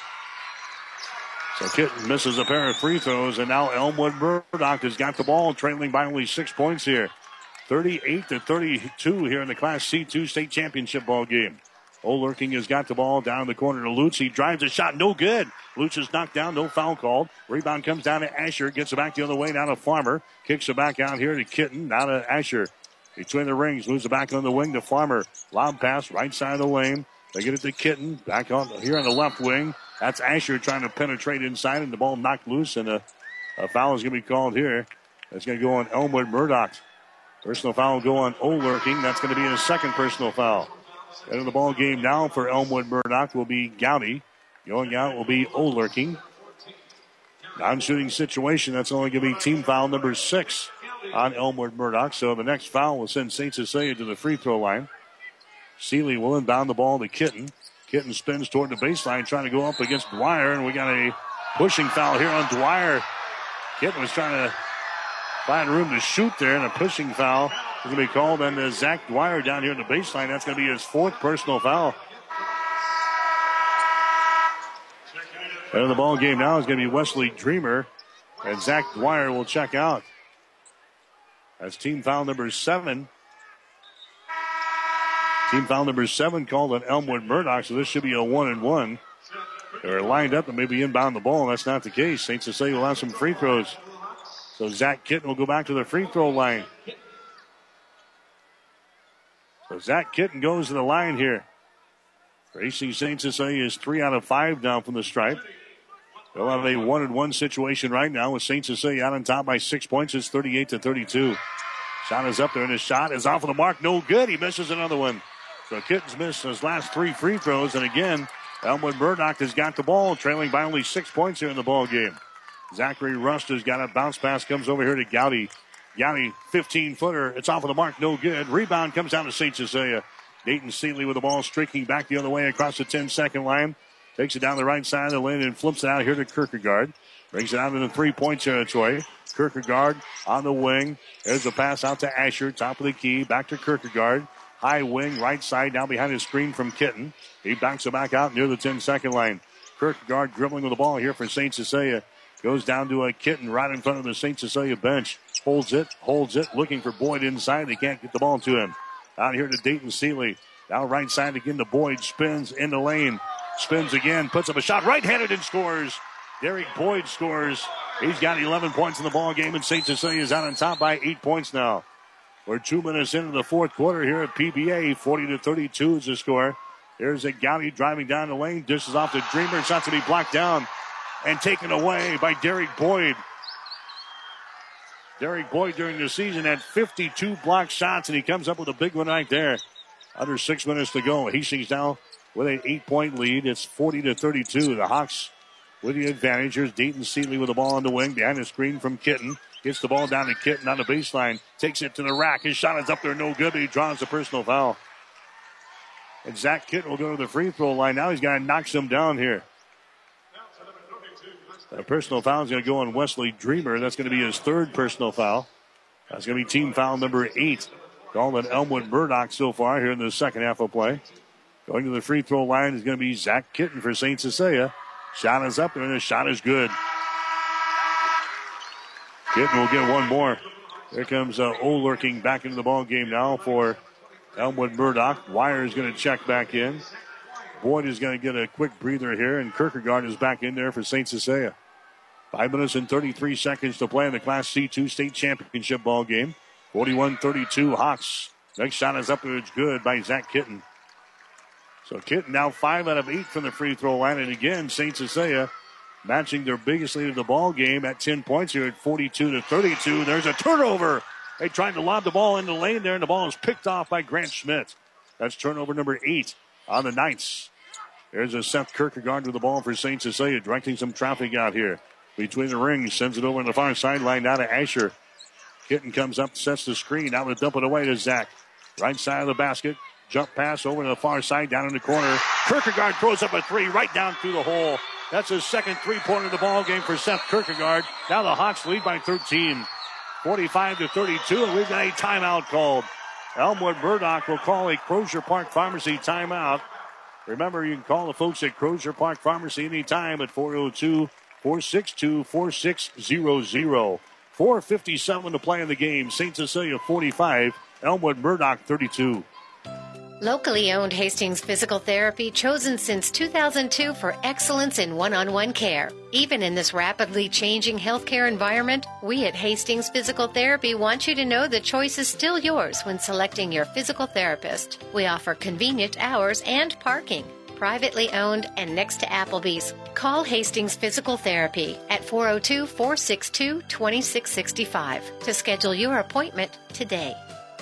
So Kitten misses a pair of free throws, and now Elmwood Murdoch has got the ball, trailing by only six points here. thirty-eight to thirty-two here in the Class C two state championship ball game. O'Lurking has got the ball down in the corner to Lutz. He drives a shot, no good. Lutz is knocked down, no foul called. Rebound comes down to Asher, gets it back the other way, now to Farmer. Kicks it back out here to Kitten, now to Asher. Between the rings, moves it back on the wing to Farmer. Lob pass, right side of the lane. They get it to Kitten, back on here on the left wing. That's Asher trying to penetrate inside, and the ball knocked loose, and a, a foul is going to be called here. That's going to go on Elmwood Murdoch. Personal foul will go on O'Lurking. That's going to be his second personal foul. End of the ball game now for Elmwood Murdoch will be Gowdy. Going out will be O'Lurking. Non-shooting situation. That's only going to be team foul number six on Elmwood Murdoch. So the next foul will send Saint Cecilia to the free throw line. Seeley will inbound the ball to Kitten. Kitten spins toward the baseline, trying to go up against Dwyer, and we got a pushing foul here on Dwyer. Kitten was trying to find room to shoot there, and a pushing foul is going to be called on uh, Zach Dwyer down here in the baseline. That's going to be his fourth personal foul. And the ball game now is going to be Wesley Dreamer, and Zach Dwyer will check out. That's team foul number seven. Team foul number seven called on Elmwood Murdoch, so this should be a one and one. They're lined up and maybe inbound the ball. That's not the case. Saint Cecilia will have some free throws. So Zach Kitten will go back to the free throw line. So Zach Kitten goes to the line here. Racing Saint Cecilia is three out of five down from the stripe. They'll have a one and one situation right now with Saint Cecilia out on top by six points. It's thirty-eight to thirty-two. Shot is up there, and his shot is off of the mark. No good. He misses another one. So Kitten's missed his last three free throws, and again, Elmwood Murdoch has got the ball, trailing by only six points here in the ball game. Zachary Rust has got a bounce pass, comes over here to Gowdy. Gowdy, fifteen-footer. It's off of the mark, no good. Rebound comes down to Saint Cecilia. Dayton Seeley with the ball streaking back the other way across the ten-second line. Takes it down the right side of the lane and flips it out here to Kierkegaard. Brings it out into the three-point territory. Kierkegaard on the wing. There's a pass out to Asher, top of the key. Back to Kierkegaard. High wing, right side, down behind his screen from Kitten. He backs it back out near the ten-second line. Kierkegaard dribbling with the ball here for Saint Cecilia. Goes down to a Kitten right in front of the Saint Cecilia bench. Holds it, holds it, looking for Boyd inside. They can't get the ball to him. Out here to Dayton Seeley. Down right side again to Boyd. Spins in the lane. Spins again, puts up a shot, right-handed and scores. Derek Boyd scores. He's got eleven points in the ball game, and Saint Cecilia is out on top by eight points now. We're two minutes into the fourth quarter here at P B A. forty to thirty-two is the score. There's a Gowdy driving down the lane, dishes off to Dreamer. Shot's to be blocked down and taken away by Derek Boyd. Derek Boyd during the season had fifty-two blocked shots, and he comes up with a big one right there. Under six minutes to go. Hastings now with an eight-point lead. It's forty to thirty-two. The Hawks with the advantage. Here's Dayton Seeley with the ball on the wing. Behind the screen from Kitten. Gets the ball down to Kitten on the baseline. Takes it to the rack. His shot is up there, no good, but he draws a personal foul. And Zach Kitten will go to the free throw line. Now he's got to knock some down here. A personal foul is going to go on Wesley Dreamer. That's going to be his third personal foul. That's going to be team foul number eight. Called on Elmwood Murdoch so far here in the second half of play. Going to the free throw line is going to be Zach Kitten for Saint Cecilia. Shot is up there, and the shot is good. Kitten will get one more. There comes uh, O'Lurking back into the ball game now for Elmwood Murdoch. Wire is going to check back in. Boyd is going to get a quick breather here, and Kierkegaard is back in there for Saint Cecilia. Five minutes and thirty-three seconds to play in the Class C two state championship ball game. forty-one thirty-two Hawks. Next shot is up there. It's good by Zach Kitten. So Kitten now five out of eight from the free throw line. And again, Saint Cecilia matching their biggest lead of the ball game at ten points here at forty-two to thirty-two. There's a turnover. They tried to lob the ball into the lane there, and the ball is picked off by Grant Schmidt. That's turnover number eight on the Knights. There's a Seth Kierkegaard with the ball for Saint Cecilia, directing some traffic out here between the rings. Sends it over on the far sideline down to Asher. Kitten comes up, sets the screen. Now to dump it away to Zach. Right side of the basket. Jump pass over to the far side, down in the corner. Kierkegaard throws up a three right down through the hole. That's his second three-pointer of the ball game for Seth Kierkegaard. Now the Hawks lead by thirteen. forty-five to thirty-two, and we've got a timeout called. Elmwood Murdoch will call a Crozier Park Pharmacy timeout. Remember, you can call the folks at Crozier Park Pharmacy anytime at four oh two, four six two, four six zero zero. four fifty-seven to play in the game. Saint Cecilia forty-five, Elmwood Murdoch thirty-two. Locally owned Hastings Physical Therapy, chosen since two thousand two for excellence in one-on-one care. Even in this rapidly changing healthcare environment, we at Hastings Physical Therapy want you to know the choice is still yours when selecting your physical therapist. We offer convenient hours and parking. Privately owned and next to Applebee's. Call Hastings Physical Therapy at four oh two, four six two, two six six five to schedule your appointment today.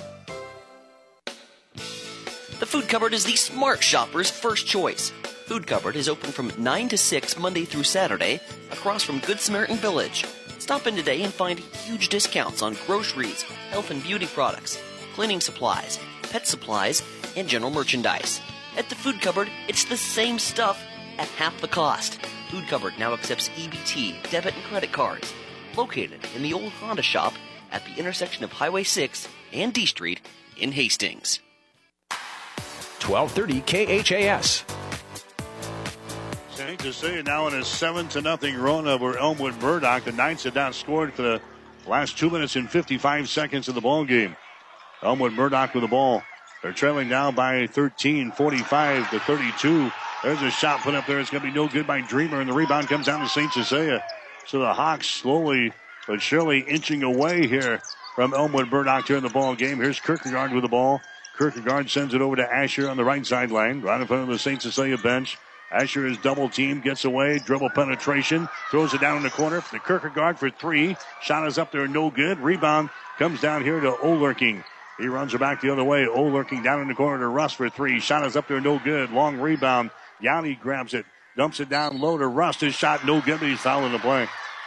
The Food Cupboard is the smart shopper's first choice. Food Cupboard is open from nine to six Monday through Saturday across from Good Samaritan Village. Stop in today and find huge discounts on groceries, health and beauty products, cleaning supplies, pet supplies, and general merchandise. At the Food Cupboard, it's the same stuff at half the cost. Food Cupboard now accepts E B T, debit, and credit cards. Located in the old Honda shop at the intersection of Highway six and D Street in Hastings. twelve thirty K H A S. Saint Cecilia now in a seven to nothing run over Elmwood Murdoch. The Knights have not scored for the last two minutes and fifty-five seconds of the ball game. Elmwood Murdoch with the ball. They're trailing now by thirteen, forty-five to thirty-two. There's a shot put up there. It's going to be no good by Dreamer, and the rebound comes down to Saint Cecilia. So the Hawks slowly but surely inching away here from Elmwood Murdoch here in the ball game. Here's Kierkegaard with the ball. Kierkegaard sends it over to Asher on the right sideline, right in front of the Saint Cecilia bench. Asher is double teamed, gets away, dribble penetration, throws it down in the corner for the Kierkegaard for three. Shot is up there, no good. Rebound comes down here to O'Lurking. He runs her back the other way. O'Lurking down in the corner to Rust for three. Shot is up there, no good. Long rebound. Yanni grabs it, dumps it down low to Rust. His shot no good, but he's fouling the play.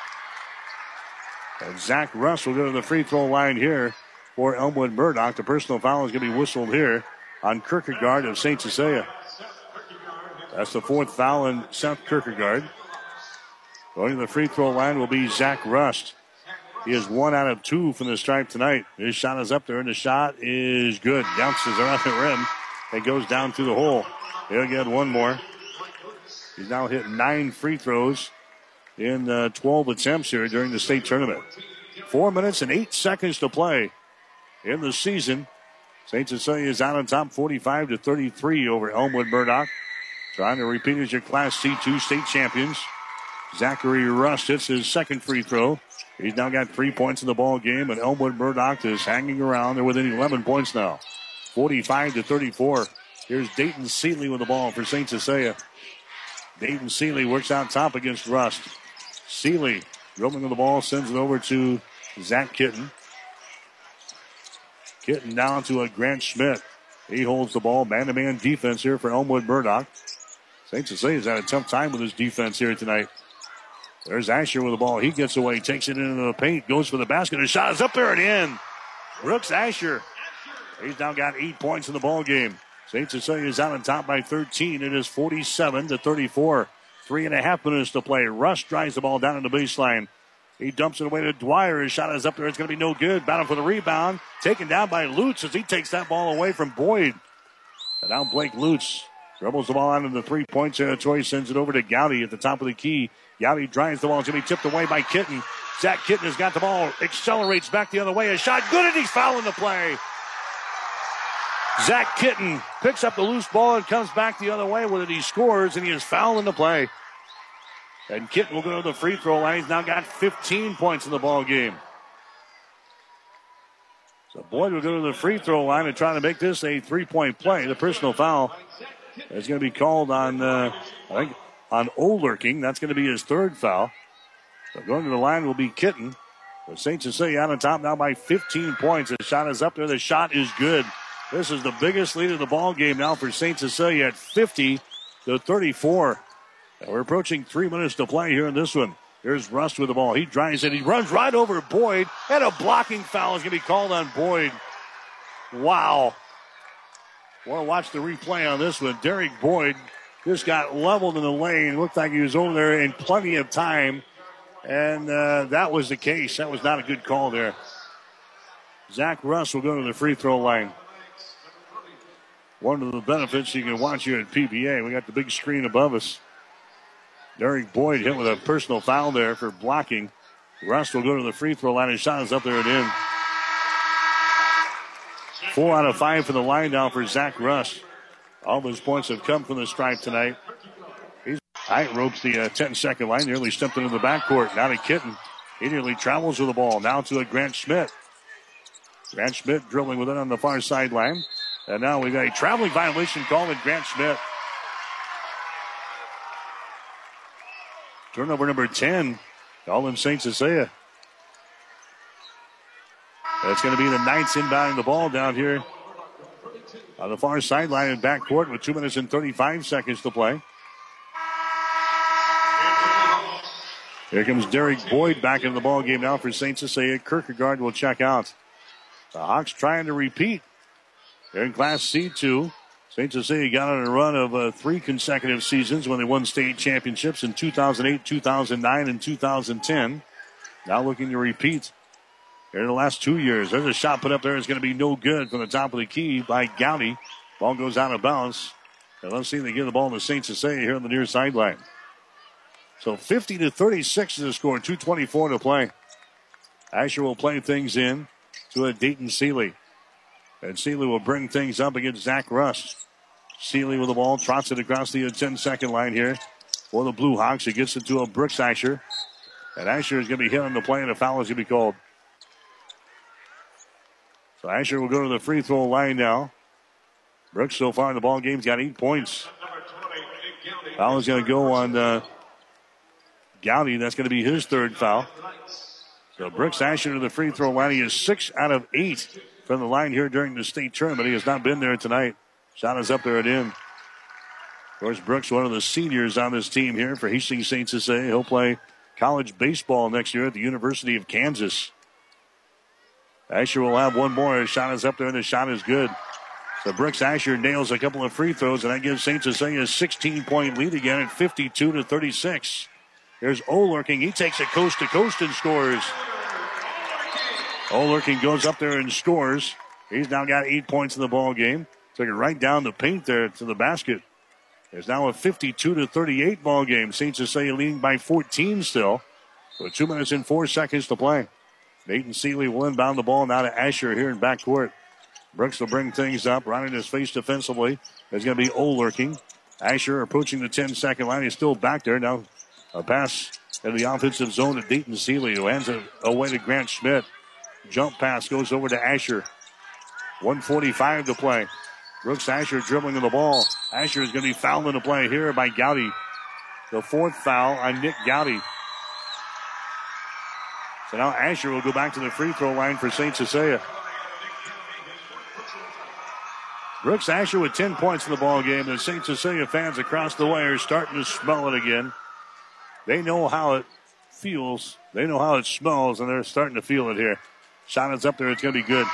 And Zach Rust will go to the free throw line here for Elmwood Murdoch. The personal foul is going to be whistled here on Kierkegaard of Saint Cecilia. That's the fourth foul on Seth Kierkegaard. Going to the free throw line will be Zach Rust. He is one out of two from the stripe tonight. His shot is up there, and the shot is good. Bounces around the rim. It goes down through the hole. He'll get one more. He's now hit nine free throws in uh, twelve attempts here during the state tournament. Four minutes and eight seconds to play in the season. Saint Cecilia is out on top forty-five to thirty-three over Elmwood Murdoch. trying to repeat as your Class C two state champions. Zachary Rust hits his second free throw. He's now got three points in the ball game, and Elmwood Murdoch is hanging around. They're within eleven points now. forty-five to thirty-four. Here's Dayton Seeley with the ball for Saint Cecilia. Dayton Seeley works out top against Rust. Seeley dribbling with the ball, sends it over to Zach Kitten. Kitten down to a Grant Schmidt. He holds the ball. Man-to-man defense here for Elmwood Murdoch. Saint Cecilia's had a tough time with his defense here tonight. There's Asher with the ball. He gets away, takes it into the paint, goes for the basket. His shot is up there and in. Brooks Asher. He's now got eight points in the ball game. Saint Cecilia is out on top by thirteen. It is forty-seven to thirty-four. Three and a half minutes to play. Rush drives the ball down in the baseline. He dumps it away to Dwyer. His shot is up there. It's going to be no good. Battle for the rebound. Taken down by Lutz as he takes that ball away from Boyd. And now Blake Lutz dribbles the ball out in the three-point territory. Sends it over to Gowdy at the top of the key. Gowdy drives the ball. It's going to be tipped away by Kitten. Zach Kitten has got the ball. Accelerates back the other way. A shot good, and he's fouling the play. Zach Kitten picks up the loose ball and comes back the other way with it. He scores, and he is fouling the play. And Kitten will go to the free throw line. He's now got fifteen points in the ball game. So Boyd will go to the free throw line and try to make this a three-point play. The personal foul is going to be called on, uh, I think, on Olerking. That's going to be his third foul. So going to the line will be Kitten. But Saint Cecilia out on top now by fifteen points. The shot is up there. The shot is good. This is the biggest lead of the ball game now for Saint Cecilia at fifty to thirty-four. And we're approaching three minutes to play here in this one. Here's Rust with the ball. He drives it. He runs right over Boyd. And a blocking foul is going to be called on Boyd. Wow. Want to watch the replay on this one. Derek Boyd just got leveled in the lane. Looked like he was over there in plenty of time. And uh, that was the case. That was not a good call there. Zach Rust will go to the free throw line. One of the benefits you can watch here at P B A. We got the big screen above us. Derek Boyd hit with a personal foul there for blocking. Rust will go to the free throw line. His shot is up there and in. Four out of five for the line now for Zach Rust. All those points have come from the stripe tonight. He's tight ropes the uh, ten-second line. Nearly stepped into the backcourt. Now to Kitten. He nearly travels with the ball. Now to a Grant Schmidt. Grant Schmidt dribbling with it on the far sideline. And now we've got a traveling violation called at Grant Schmidt. Turnover number ten. All in Saint Cecilia. That's going to be the Knights inbounding the ball down here on the far sideline in backcourt with two minutes and thirty-five seconds to play. Here comes Derek Boyd back into the ball game now for Saint Cecilia. Kierkegaard will check out. The Hawks trying to repeat. They're in Class C two. Saint Cecilia got on a run of uh, three consecutive seasons when they won state championships in two thousand eight, two thousand nine, and two thousand ten. Now looking to repeat here in the last two years. There's a shot put up there. It's going to be no good from the top of the key by Gowdy. Ball goes out of bounds. And let's see if they give the ball to Saint Cecilia here on the near sideline. So fifty to thirty-six is the score. two twenty-four to play. Asher will play things in to a Dayton Seeley. And Seeley will bring things up against Zach Rust. Seeley with the ball, trots it across the ten-second line here for the Blue Hawks. He gets it to a Brooks Asher. And Asher is going to be hit on the play, and a foul is going to be called. So Asher will go to the free throw line now. Brooks so far in the ball game's got eight points. Foul is going to go on uh, Gowdy. That's going to be his third foul. So Brooks Asher to the free throw line. He is six out of eight from the line here during the state tournament. He has not been there tonight. Shot is up there and in. Of course, Brooks, one of the seniors on this team here for Hastings Saint Cecilia. He'll play college baseball next year at the University of Kansas. Asher will have one more. His shot is up there, and the shot is good. So Brooks Asher nails a couple of free throws, and that gives Saint Cecilia a sixteen-point lead again at fifty-two to thirty-six. Here's Olerking. He takes it coast to coast and scores. Olerking goes up there and scores. He's now got eight points in the ball game. Took it right down the paint there to the basket. There's now a fifty-two to thirty-eight ball game. Saint Cecilia leading by fourteen still. With two minutes and four seconds to play. Dayton Seeley will inbound the ball now to Asher here in backcourt. Brooks will bring things up. Right in his face defensively. There's going to be Olerking. Asher approaching the ten-second line. He's still back there. Now a pass in the offensive zone to Dayton Seeley, who hands it away to Grant Schmidt. Jump pass goes over to Asher. one forty-five to play. Brooks Asher dribbling on the ball. Asher is going to be fouled in the play here by Gowdy. The fourth foul on Nick Gowdy. So now Asher will go back to the free throw line for Saint Cecilia. Brooks Asher with ten points in the ball game. The Saint Cecilia fans across the way are starting to smell it again. They know how it feels. They know how it smells, and they're starting to feel it here. Shot is up there. It's going to be good.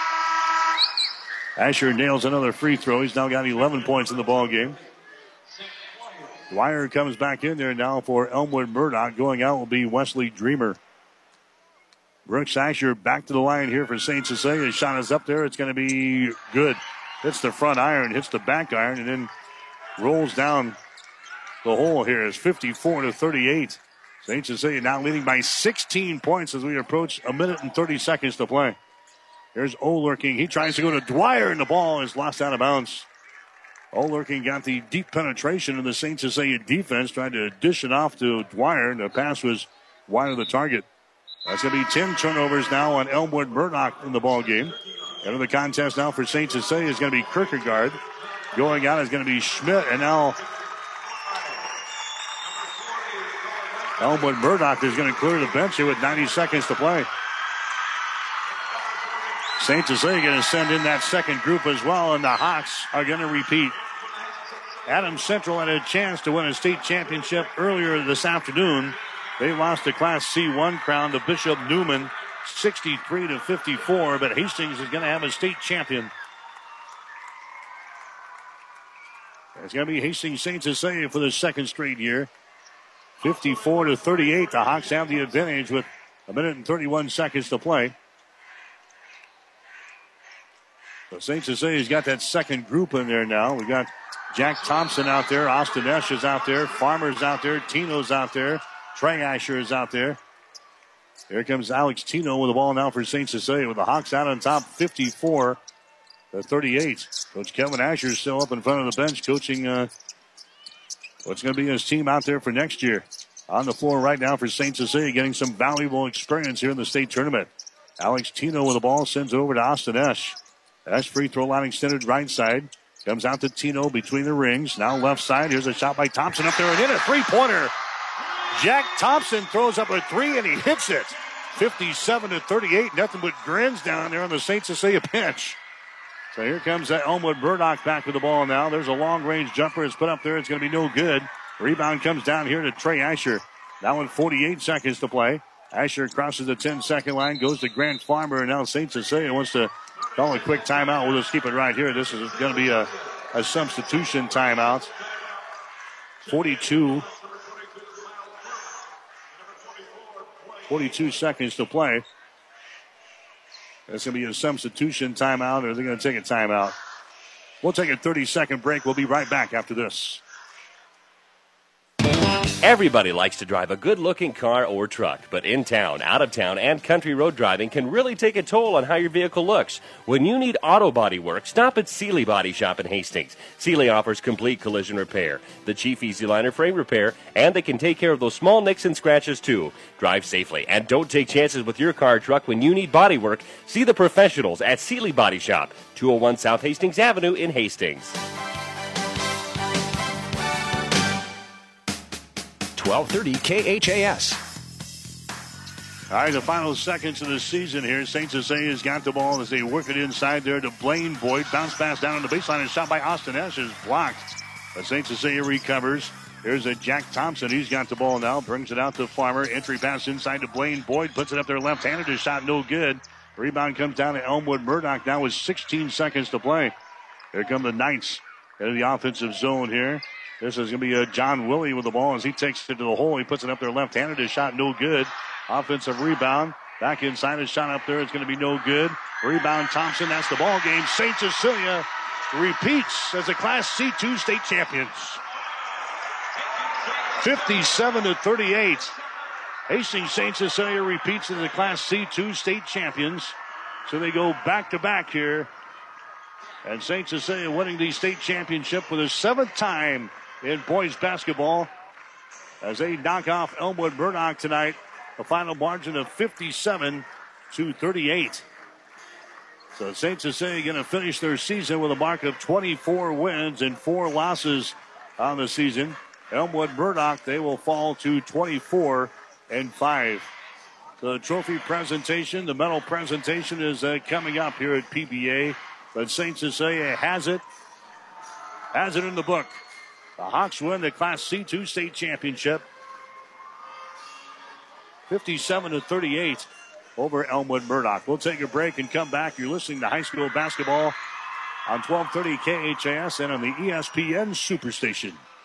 Asher nails another free throw. He's now got eleven points in the ball game. Dwyer comes back in there now for Elmwood Murdoch. Going out will be Wesley Dreamer. Brooks Asher back to the line here for Saint Cecilia. His shot is up there. It's going to be good. Hits the front iron, hits the back iron, and then rolls down the hole here. It's fifty-four to thirty-eight. Saint Cecilia now leading by sixteen points as we approach a minute and thirty seconds to play. Here's Olerking. He tries to go to Dwyer, and the ball is lost out of bounds. Olerking got the deep penetration in the Saint Cecilia defense, tried to dish it off to Dwyer, and the pass was wide of the target. That's going to be ten turnovers now on Elmwood Murdoch in the ball game. Into the contest now for Saint Cecilia is going to be Kierkegaard. Going out is going to be Schmidt, and now Elmwood Murdoch is going to clear the bench here with ninety seconds to play. Saint Cecilia going to send in that second group as well, and the Hawks are going to repeat. Adams Central had a chance to win a state championship earlier this afternoon. They lost the Class C one crown to Bishop Newman, sixty-three to fifty-four, but Hastings is going to have a state champion. It's going to be Hastings Saint Cecilia for the second straight year. fifty-four to thirty-eight, the Hawks have the advantage with a minute and thirty-one seconds to play. So Saint Cecilia's got that second group in there now. We got Jack Thompson out there, Austin Esch is out there, Farmer's out there, Tino's out there, Trey Asher is out there. Here comes Alex Tino with the ball now for Saint Cecilia with the Hawks out on top, fifty-four to thirty-eight. Coach Kevin Asher is still up in front of the bench coaching uh, what's going to be his team out there for next year. On the floor right now for Saint Cecilia, getting some valuable experience here in the state tournament. Alex Tino with the ball sends it over to Austin Esch. Esch free throw line extended right side. Comes out to Tino between the rings. Now left side. Here's a shot by Thompson up there and in a three-pointer. Jack Thompson throws up a three and he hits it. fifty-seven to thirty-eight. Nothing but grins down there on the Saint Cecilia bench. So here comes that Elmwood Murdoch back with the ball now. There's a long-range jumper. It's put up there. It's going to be no good. Rebound comes down here to Trey Asher. Now in forty-eight seconds to play. Asher crosses the ten-second line, goes to Grant Farmer, and now Saint Cecilia wants to call a quick timeout. We'll just keep it right here. This is going to be a, a substitution timeout. forty-two. forty-two seconds to play. That's going to be a substitution timeout, or they're going to take a timeout. We'll take a thirty-second break. We'll be right back after this. Everybody likes to drive a good-looking car or truck, but in town, out of town, and country road driving can really take a toll on how your vehicle looks. When you need auto body work, stop at Seeley Body Shop in Hastings. Seeley offers complete collision repair, the Chief Easy Liner frame repair, and they can take care of those small nicks and scratches too. Drive safely and don't take chances with your car or truck when you need body work. See the professionals at Seeley Body Shop, two oh one South Hastings Avenue in Hastings. twelve thirty K H A S. All right, the final seconds of the season here. Saint Cecilia's got the ball as they work it inside there to Blaine Boyd. Bounce pass down on the baseline and shot by Austin Esch is blocked. But Saint Cecilia recovers. Here's a Jack Thompson. He's got the ball now. Brings it out to Farmer. Entry pass inside to Blaine Boyd. Puts it up there left-handed. His shot no good. Rebound comes down to Elmwood Murdoch now with sixteen seconds to play. Here come the Knights into the offensive zone here. This is going to be a John Willie with the ball as he takes it to the hole. He puts it up there left-handed. His shot no good. Offensive rebound. Back inside. His shot up there. It's going to be no good. Rebound Thompson. That's the ball game. Saint Cecilia repeats as the Class C two state champions. fifty-seven to thirty-eight. Hastings Saint Cecilia repeats as the Class C two state champions. So they go back-to-back here And Saint Cecilia winning the state championship for the seventh time in boys basketball as they knock off Elmwood Murdoch tonight. A final margin of fifty-seven to thirty-eight. So Saint Cecilia going to finish their season with a mark of twenty-four wins and four losses on the season. Elmwood Murdoch, they will fall to twenty-four and five. The trophy presentation, the medal presentation is uh, coming up here at P B A. But Saint Cecilia has it, has it in the book. The Hawks win the Class C two state championship, fifty-seven to thirty-eight over Elmwood Murdoch. We'll take a break and come back. You're listening to high school basketball on twelve thirty K H A S and on the E S P N Superstation.